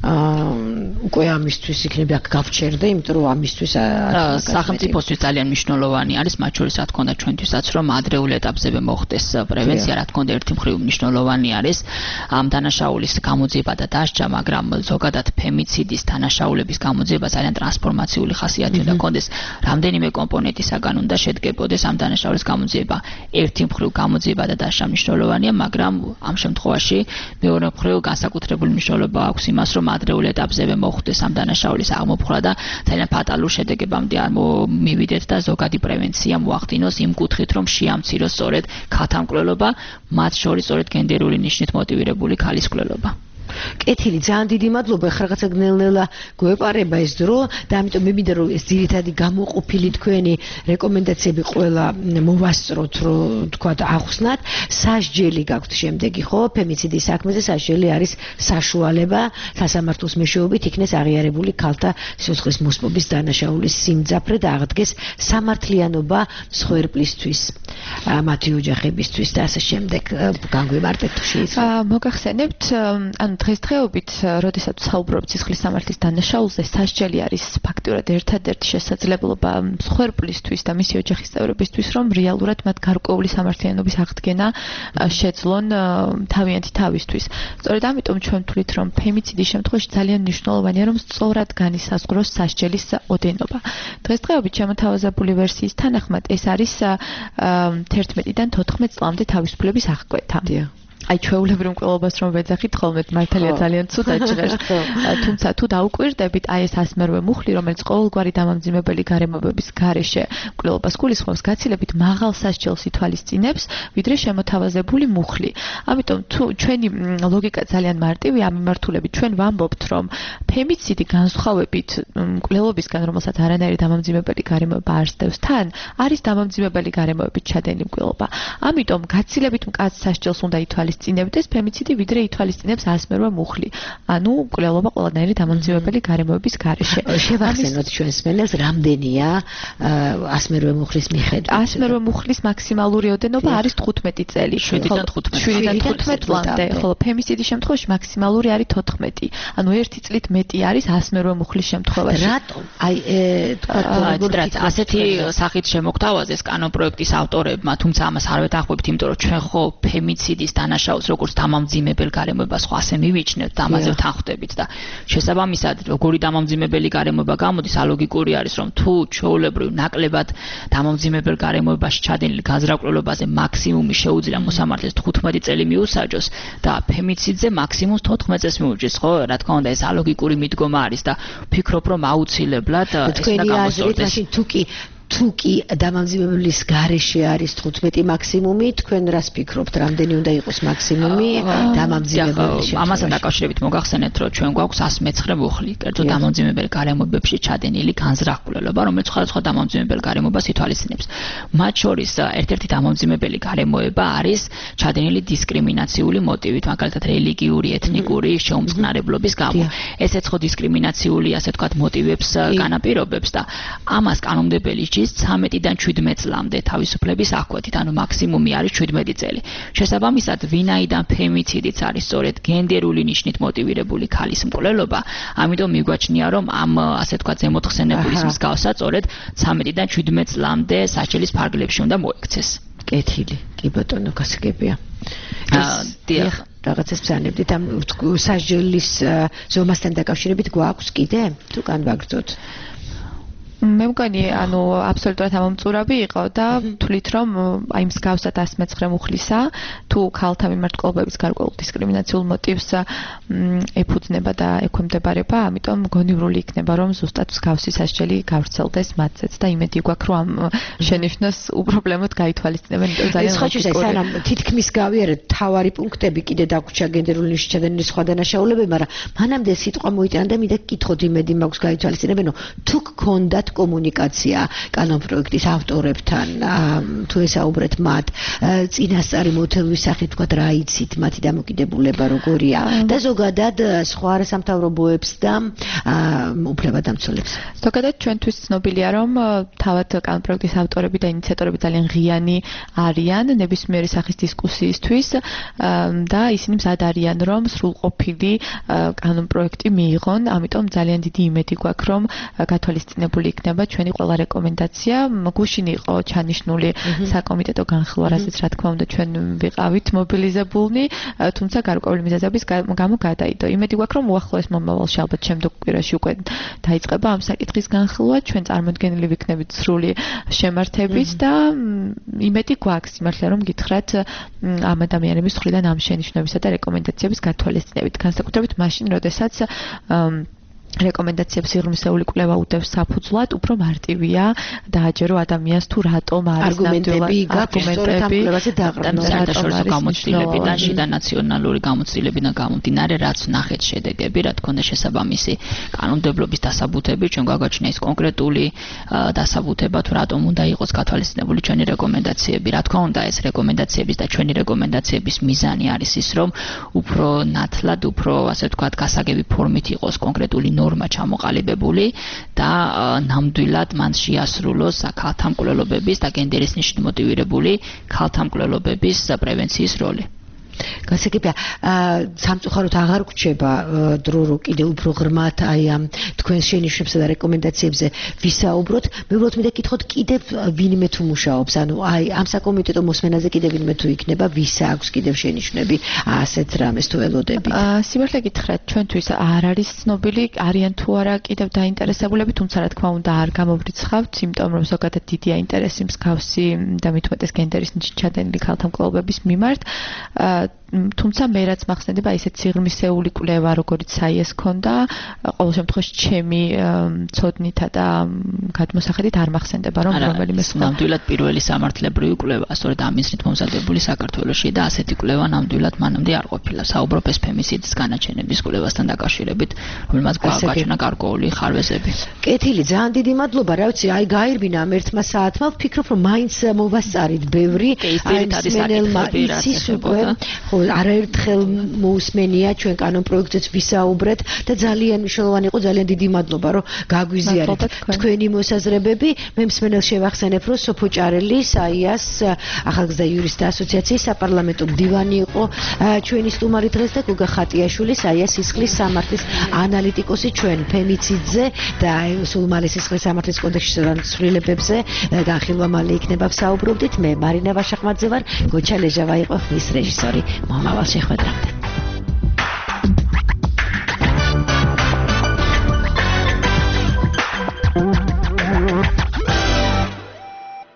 უკვე ამისთვის იქნება გავჩერდა, იმიტომ რომ ამისთვის სახელმწიფოსთვის ძალიან მნიშვნელოვანი არის, მათ შორის რა თქმა უნდა ჩვენთვისაც, რომ ადრეულ ეტაპზევე მოხდეს პრევენცია, რა თქმა უნდა ერთი მხრივ მნიშვნელოვანი არის ამ დანაშაულის გამოძიება და დასჯა, მაგრამ ზოგადად ფემიციდის დანაშაულების გამოძიება ძალიან ტრანსფორმაციული ხასიათი უნდა ჰქონდეს, რამდენიმე კომპონენტისაგან უნდა შედგებოდეს ამ დანაშაულის გამოძიება. ერთი მხრივ გამოძიება და დასჯა მნიშვნელოვანია, მაგრამ ამ შემთხვევაში მეორე მხრივ განსაკუთრებული მნიშვნელობა აქვს იმას, რომ ადრეულ ეტაპზევე მოხდეს ამ დანაშაულის აღმოფხვრა და ძალიან ფატალურ შედეგებამდე არ მივიდეთ და ზოგადი პრევენცია მოახდინოს იმ კუთხით, რომ შეამციროს სწორედ ქალთა მკვლელობა, მათ შორის სწორედ გენდერული ნიშნით მოტივირებული ქალის მკვლელობა. კეთილი, ძალიან დიდი მადლობა. ხა რაღაცა ნელ-ნელა გვეპარება ეს დრო და ამიტომ მე მინდა რომ ეს ძირითადი გამოყოფილი თქვენი რეკომენდაციები ყველა მოვასწროთ, რომ თქვა ახსნათ. სასჯელი გაქვთ შემდეგი, ხო? ფემიციდის საქმეზე სასჯელი არის საშუალება სასამართლოს მეშვეობით იქნეს აღიარებული ქალთა სიცოცხლის მოსპობის დანაშაულის სიმძაფრე და აღდგეს სამართლიანობა მსხვერპლისთვის, მათი ოჯახებისთვის და ასე შემდეგ. განგვიმარტეთ თუ შეიძლება. მოგახსენებთ, ანუ დღესდღეობით, როდესაც საუბრობთ სისხლის სამართლის დანაშაულზე, სასჯელი არის ფაქტურად ერთადერთი შესაძლებლობა მსხვერპლისთვის და მისი ოჯახის წევრებისთვის, რომ რეალურად მათ გარკვეული სამართლიანობის აღდგენა შეძლონ თავიანთი თავისთვის. სწორედ ამიტომ ჩვენ ვთვლით, რომ ფემიციდის შემთხვევაში ძალიან მნიშვნელოვანია, რომ სწორად განისაზღვროს სასჯელის ოდენობა. დღესდღეობით შემოთავაზებული ვერსიის თანახმად ეს არის თერთმეტიდან თოთხმეტ წლამდე თავისუფლების აღკვეთა. აი ჩვეულებრივ მკვლელობას რომ ვეძახით ხოლმე მართალია ძალიან ცუდად ჟღერს. თუმცა თუ დაუკვირდებით აი ეს ასმერვე მუხლი, რომელიც ყოველგვარი დამამძიმებელი გარემოებების გარეშე მკვლელობას გულისხმობს, გაცილებით მაღალ სასჯელს ითვალისწინებს, ვიდრე შემოთავაზებული მუხლი. ამიტომ თუ ჩვენი ლოგიკა ძალიან მარტივია ამ მიმართულებით, ჩვენ ვამბობთ, რომ ფემიციდი განსხვავებით მკვლელობისგან, რომელსაც არანაირი დამამძიმებელი გარემოება არ სდევს თან, არის დამამძიმებელი გარემოებით ჩადენილი მკვლელობა. ამიტომ გაცილებით მკაცრ სასჯელს უნდა ითვალისწინოს წინებდეს ფემიციდი, ვიდრე ითვალისწინებს ასმერვე მუხლი. ანუ მკვლელობა ყველანაირი დამამძიმებელი გარემოების გარეშე. შევახსენოთ ჩვენს მენელს, რამდენია ასმერვე მუხლის მიხედვით? ასმერვე მუხლის მაქსიმალური ოდენობა არის თხუთმეტი წელი. შვიდიდან თხუთმეტი. შვიდიდან თხუთმეტ წლამდე, ხოლო ფემიციდის შემთხვევაში მაქსიმალური არის თოთხმეტი. ანუ ერთი წლით მეტი არის ასმერვე მუხლის შემთხვევაში. რატომ? აი თქვა რაც ასეთი სახით შემოგთავაზეს კანონპროექტის ავტორებმა, თუმცა ამას არ ვეთანხმებთ, იმიტომ რომ ჩვენ ხო ფემიციდის დანაშაულს როგორც დამამძიმებელ გარემოებას ხო ასე მივიჩნევთ და ამაზე ვთანხმდებით და შესაბამისად როგორი დამამძიმებელი გარემოება გამოდის, ალოგიკური არის რომ თუ ჩვეულებრივ ნაკლებად დამამძიმებელ გარემოებაში ჩადენილი განზრაკვლელობაზე მაქსიმუმი შეუძლია მოსამართლეს თხუთმეტი წელი მიუსაჯოს და ფემიციდზე მაქსიმუმ თოთხმეტ წელს მიუჯდეს, ხო? რა თქმა უნდა ეს ალოგიკური მიდგომა არის და ვფიქრობ რომ აუცილებლად ეს უნდა გამოსწორდეს. თუ კი თუ კი დამამძიმებლის გარეშე არის თხუთმეტი მაქსიმუმი, თქვენ რას ფიქრობთ, რამდენი უნდა იყოს მაქსიმუმი დამამძიმებლის? ამასთან დაკავშირებით მოგახსენეთ, რომ ჩვენ გვაქვს ასი მეცხრე მუხლი, კერძოდ დამამძიმებელ გარემოებებში ჩადენილი განზრახულობა, რომელიც სხვადასხვა დამამძიმებელ გარემოებას ითვალისწინებს. მათ შორის ერთ-ერთი დამამძიმებელი გარემოება არის ჩადენილი დისკრიმინაციული მოტივით, მაგალითად რელიგიური, ეთნიკური შეუმწყნარებლობის გამო. ესეც ხო დისკრიმინაციული, ასე ვთქვათ, მოტივებს განაპირობებს და ამას კანონმდებელი ცამეტიდან შვიდმეტ წლამდე თავისუფლების აღკვეთით, ანუ მაქსიმუმი არის შვიდმეტი წელი. შესაბამისად, ვინაიდან ფემიციდიც არის სწორედ გენდერული ნიშნით მოტივირებული ქალის მკვლელობა, ამიტომ მიგვაჩნია, რომ ამ ასე ვთქვათ ზემოთხსენებულის მსგავსად სწორედ ცამეტიდან შვიდმეტ წლამდე სასჯელის ფარგლებში უნდა მოექცეს. კეთილი, კი ბატონო, გასაგებია. დიახ, რაღაცას ბრძანებდით ამ სასჯელის ზომასთან დაკავშირებით გვაქვს კიდე? თუ განვაგრძოთ? მე მგონი, ანუ აბსოლუტურად ამომწურავი იყო და თვლით, რომ აი მსგავსად ასი მეცხრე მუხლისა, თუ ქალთა მიმართ მკვლელობების გარკვეულ დისკრიმინაციულ მოტივს ეფუძნება და ექვემდებარება, ამიტომ გონივრული იქნება, რომ ზუსტად მსგავსი სასჯელი გავრცელდეს მათზეც და იმედი გვაქვს, რომ ამ შენიშვნას უპრობლემოდ გაითვალისწინებენ, იმიტომ ძალიან ლოგიკური. სანამ თითქმის გავიარეთ თავარი პუნქტები კიდე დაგვრჩა გენდერული ნიშნით ჩადენილი სხვა დანაშაულებები, მაგრამ მანამდე სიტყვა მოიტანა და მინდა გკითხოთ, იმედი მაქვს გაითვალისწინებენო, თუ გქონდათ კომუნიკაცია კანონპროექტის ავტორებთან, თუ ესაუბრეთ მათ, წინასწარი მოთხოვნის სახით თქვა რა იცით, მათი დამოკიდებულება როგორია და ზოგადად სხვა არასამთავრობოებს და უფლებადამცველებს. ზოგადად ჩვენთვის ცნობილია, რომ თავად კანონპროექტის ავტორები და ინიციატორები ძალიან ღიანი არიან ნებისმიერი სახის დისკუსიისთვის და ისინი მზად არიან, რომ სრულყოფილი კანონპროექტი მიიღონ, ამიტომ ძალიან დიდი იმედი გვაქვს, რომ გათვალისწინებული იქნება ჩვენი ყველა რეკომენდაცია. გუშინ იყო ჩანიშნული საკომიტეტო განხილვა, რასაც რა თქმა უნდა ჩვენ ვიყავით მობილიზებულნი, თუმცა გარკვეული მიზეზების გამო გადაიდო. იმედი გვაქვს, რომ უახლოეს მომავალში ალბათ შემდგომ კვირაში უკვე დაიწყება ამ საკითხის განხილვა, ჩვენ წარმოდგენილი ვიქნებით სრული შემართებით და იმედი გვაქვს იმართლა რომ გითხრათ ამ ადამიანების მხრიდან ამ შენიშვნებისა და რეკომენდაციების გათვალისწინებით, განსაკუთრებით მაშინ, როდესაც რეკომენდაციებს სიღრმისეული კვლევა უდევს საფუძვლად, უფრო მარტივია დააჯერო ადამიანს თუ რატომ არის არგუმენტები არგუმენტები საერთაშორისო გამოცდილებიდან, შიდა ნაციონალური გამოცდილებიდან გამომდინარე, რაც ნახეთ შედეგები, რა თქონდა შესაბამისი კანონმდებლობის დასაბუთები, ჩვენ გვაგვაჩნია ის კონკრეტული დასაბუთება თუ რატომ უნდა იყოს გათვალისწინებული ჩვენი რეკომენდაციები. რა თქმა უნდა, ეს რეკომენდაციების და ჩვენი რეკომენდაციების მიზანი არის ის, რომ უფრო ნათლად, უფრო ასე ვთქვათ, გასაგები ფორმით იყოს კონკრეტული ნორმა ჩამოყალიბებული და ნამდვილად მან შეასრულოს ქალთა მკვლელობების და გენდერის ნიშნით მოტივირებული ქალთა მკვლელობების პრევენციის როლი. გასაგებია, სამწუხაროდ აღარ გვჩება დრო რო კიდე უფრო ღრმად აი ამ თქვენს შენიშვნებსა და რეკომენდაციებზე ვისაუბროთ. მე უბრალოდ მინდა გითხოთ, კიდევ ვინმე თუ მუშაობს, ანუ აი ამ საკომიტეტო მოსმენაზე კიდევ ვინმე თუ იქნება, ვის აქვს კიდევ შენიშვნები ასეთ რამეს თუ ელოდებით? სიმართლე გითხრათ, ჩვენთვის არ არის ცნობილი, არიან თუ არა კიდევ დაინტერესებულები, თუმცა რა თქმა უნდა არ გამოვრიცხავთ, იმიტომ რომ ზოგადად დიდია ინტერესი მსგავსი და მით უმეტეს გენდერის ნიშნით ჩადენილი ქალთა მკვლელობების მიმართ. თუმცა მე რაც მახსენდება ისეთ სიღრმისეული კვლევა როგორც საიეს ქონდა, ყოველ შემთხვევაში ჩემი ცოდნითა და გადმოსახედით არ მახსენდება რომ რომელიმე სხვა ნამდვილად პირველი სამართლებრივი კვლევა, სწორედ ამ მიზნით მომზადებული საქართველოში და ასეთი კვლევა ნამდვილად მანამდე არ ყოფილა. საუბრობ ეს ფემიციდის განაჩენების კვლევასთან დაკავშირებით, რომელმაც გვაჩვენა გარკვეული ხარვეზები. კეთილი, ძალიან დიდი მადლობა, რა ვიცი, აი გაირბინა ამ ერთმა საათმა, ვფიქრობ რომ მაინც მოვასწარით ბევრი, აი მსმენელმა იცის უკვე ხო არაერთხელ მოусმენია ჩვენ კანონ პროექტებს ვისაუბრეთ და ძალიან მნიშვნელოვანი იყო, ძალიან დიდი მადლობა რომ გაგვიზიარეთ თქვენი მოსაზრებები. მე მსმენელს შევახსენებ რომ სოფო ჭარელი საიას ახალგაზრდა იურისტთა ასოციაციის საპარლამენტო მდივანი იყო ჩვენი სტუმარი დღეს და გოგა ხატიაშვილი საიას სისხლის სამართლის ანალიტიკოსი ჩვენ ფემიციძზე და სულ მალე სისხლის სამართლის კოდექსის ცვლილებებზე განხილვა მალე იქნება ვსაუბრობდით. მე მარინა ვაშახმაძე ვარ, გოჩა ლეჟავა იყო ხმის რეჟისორი. მომავალ შეხვედრამდე.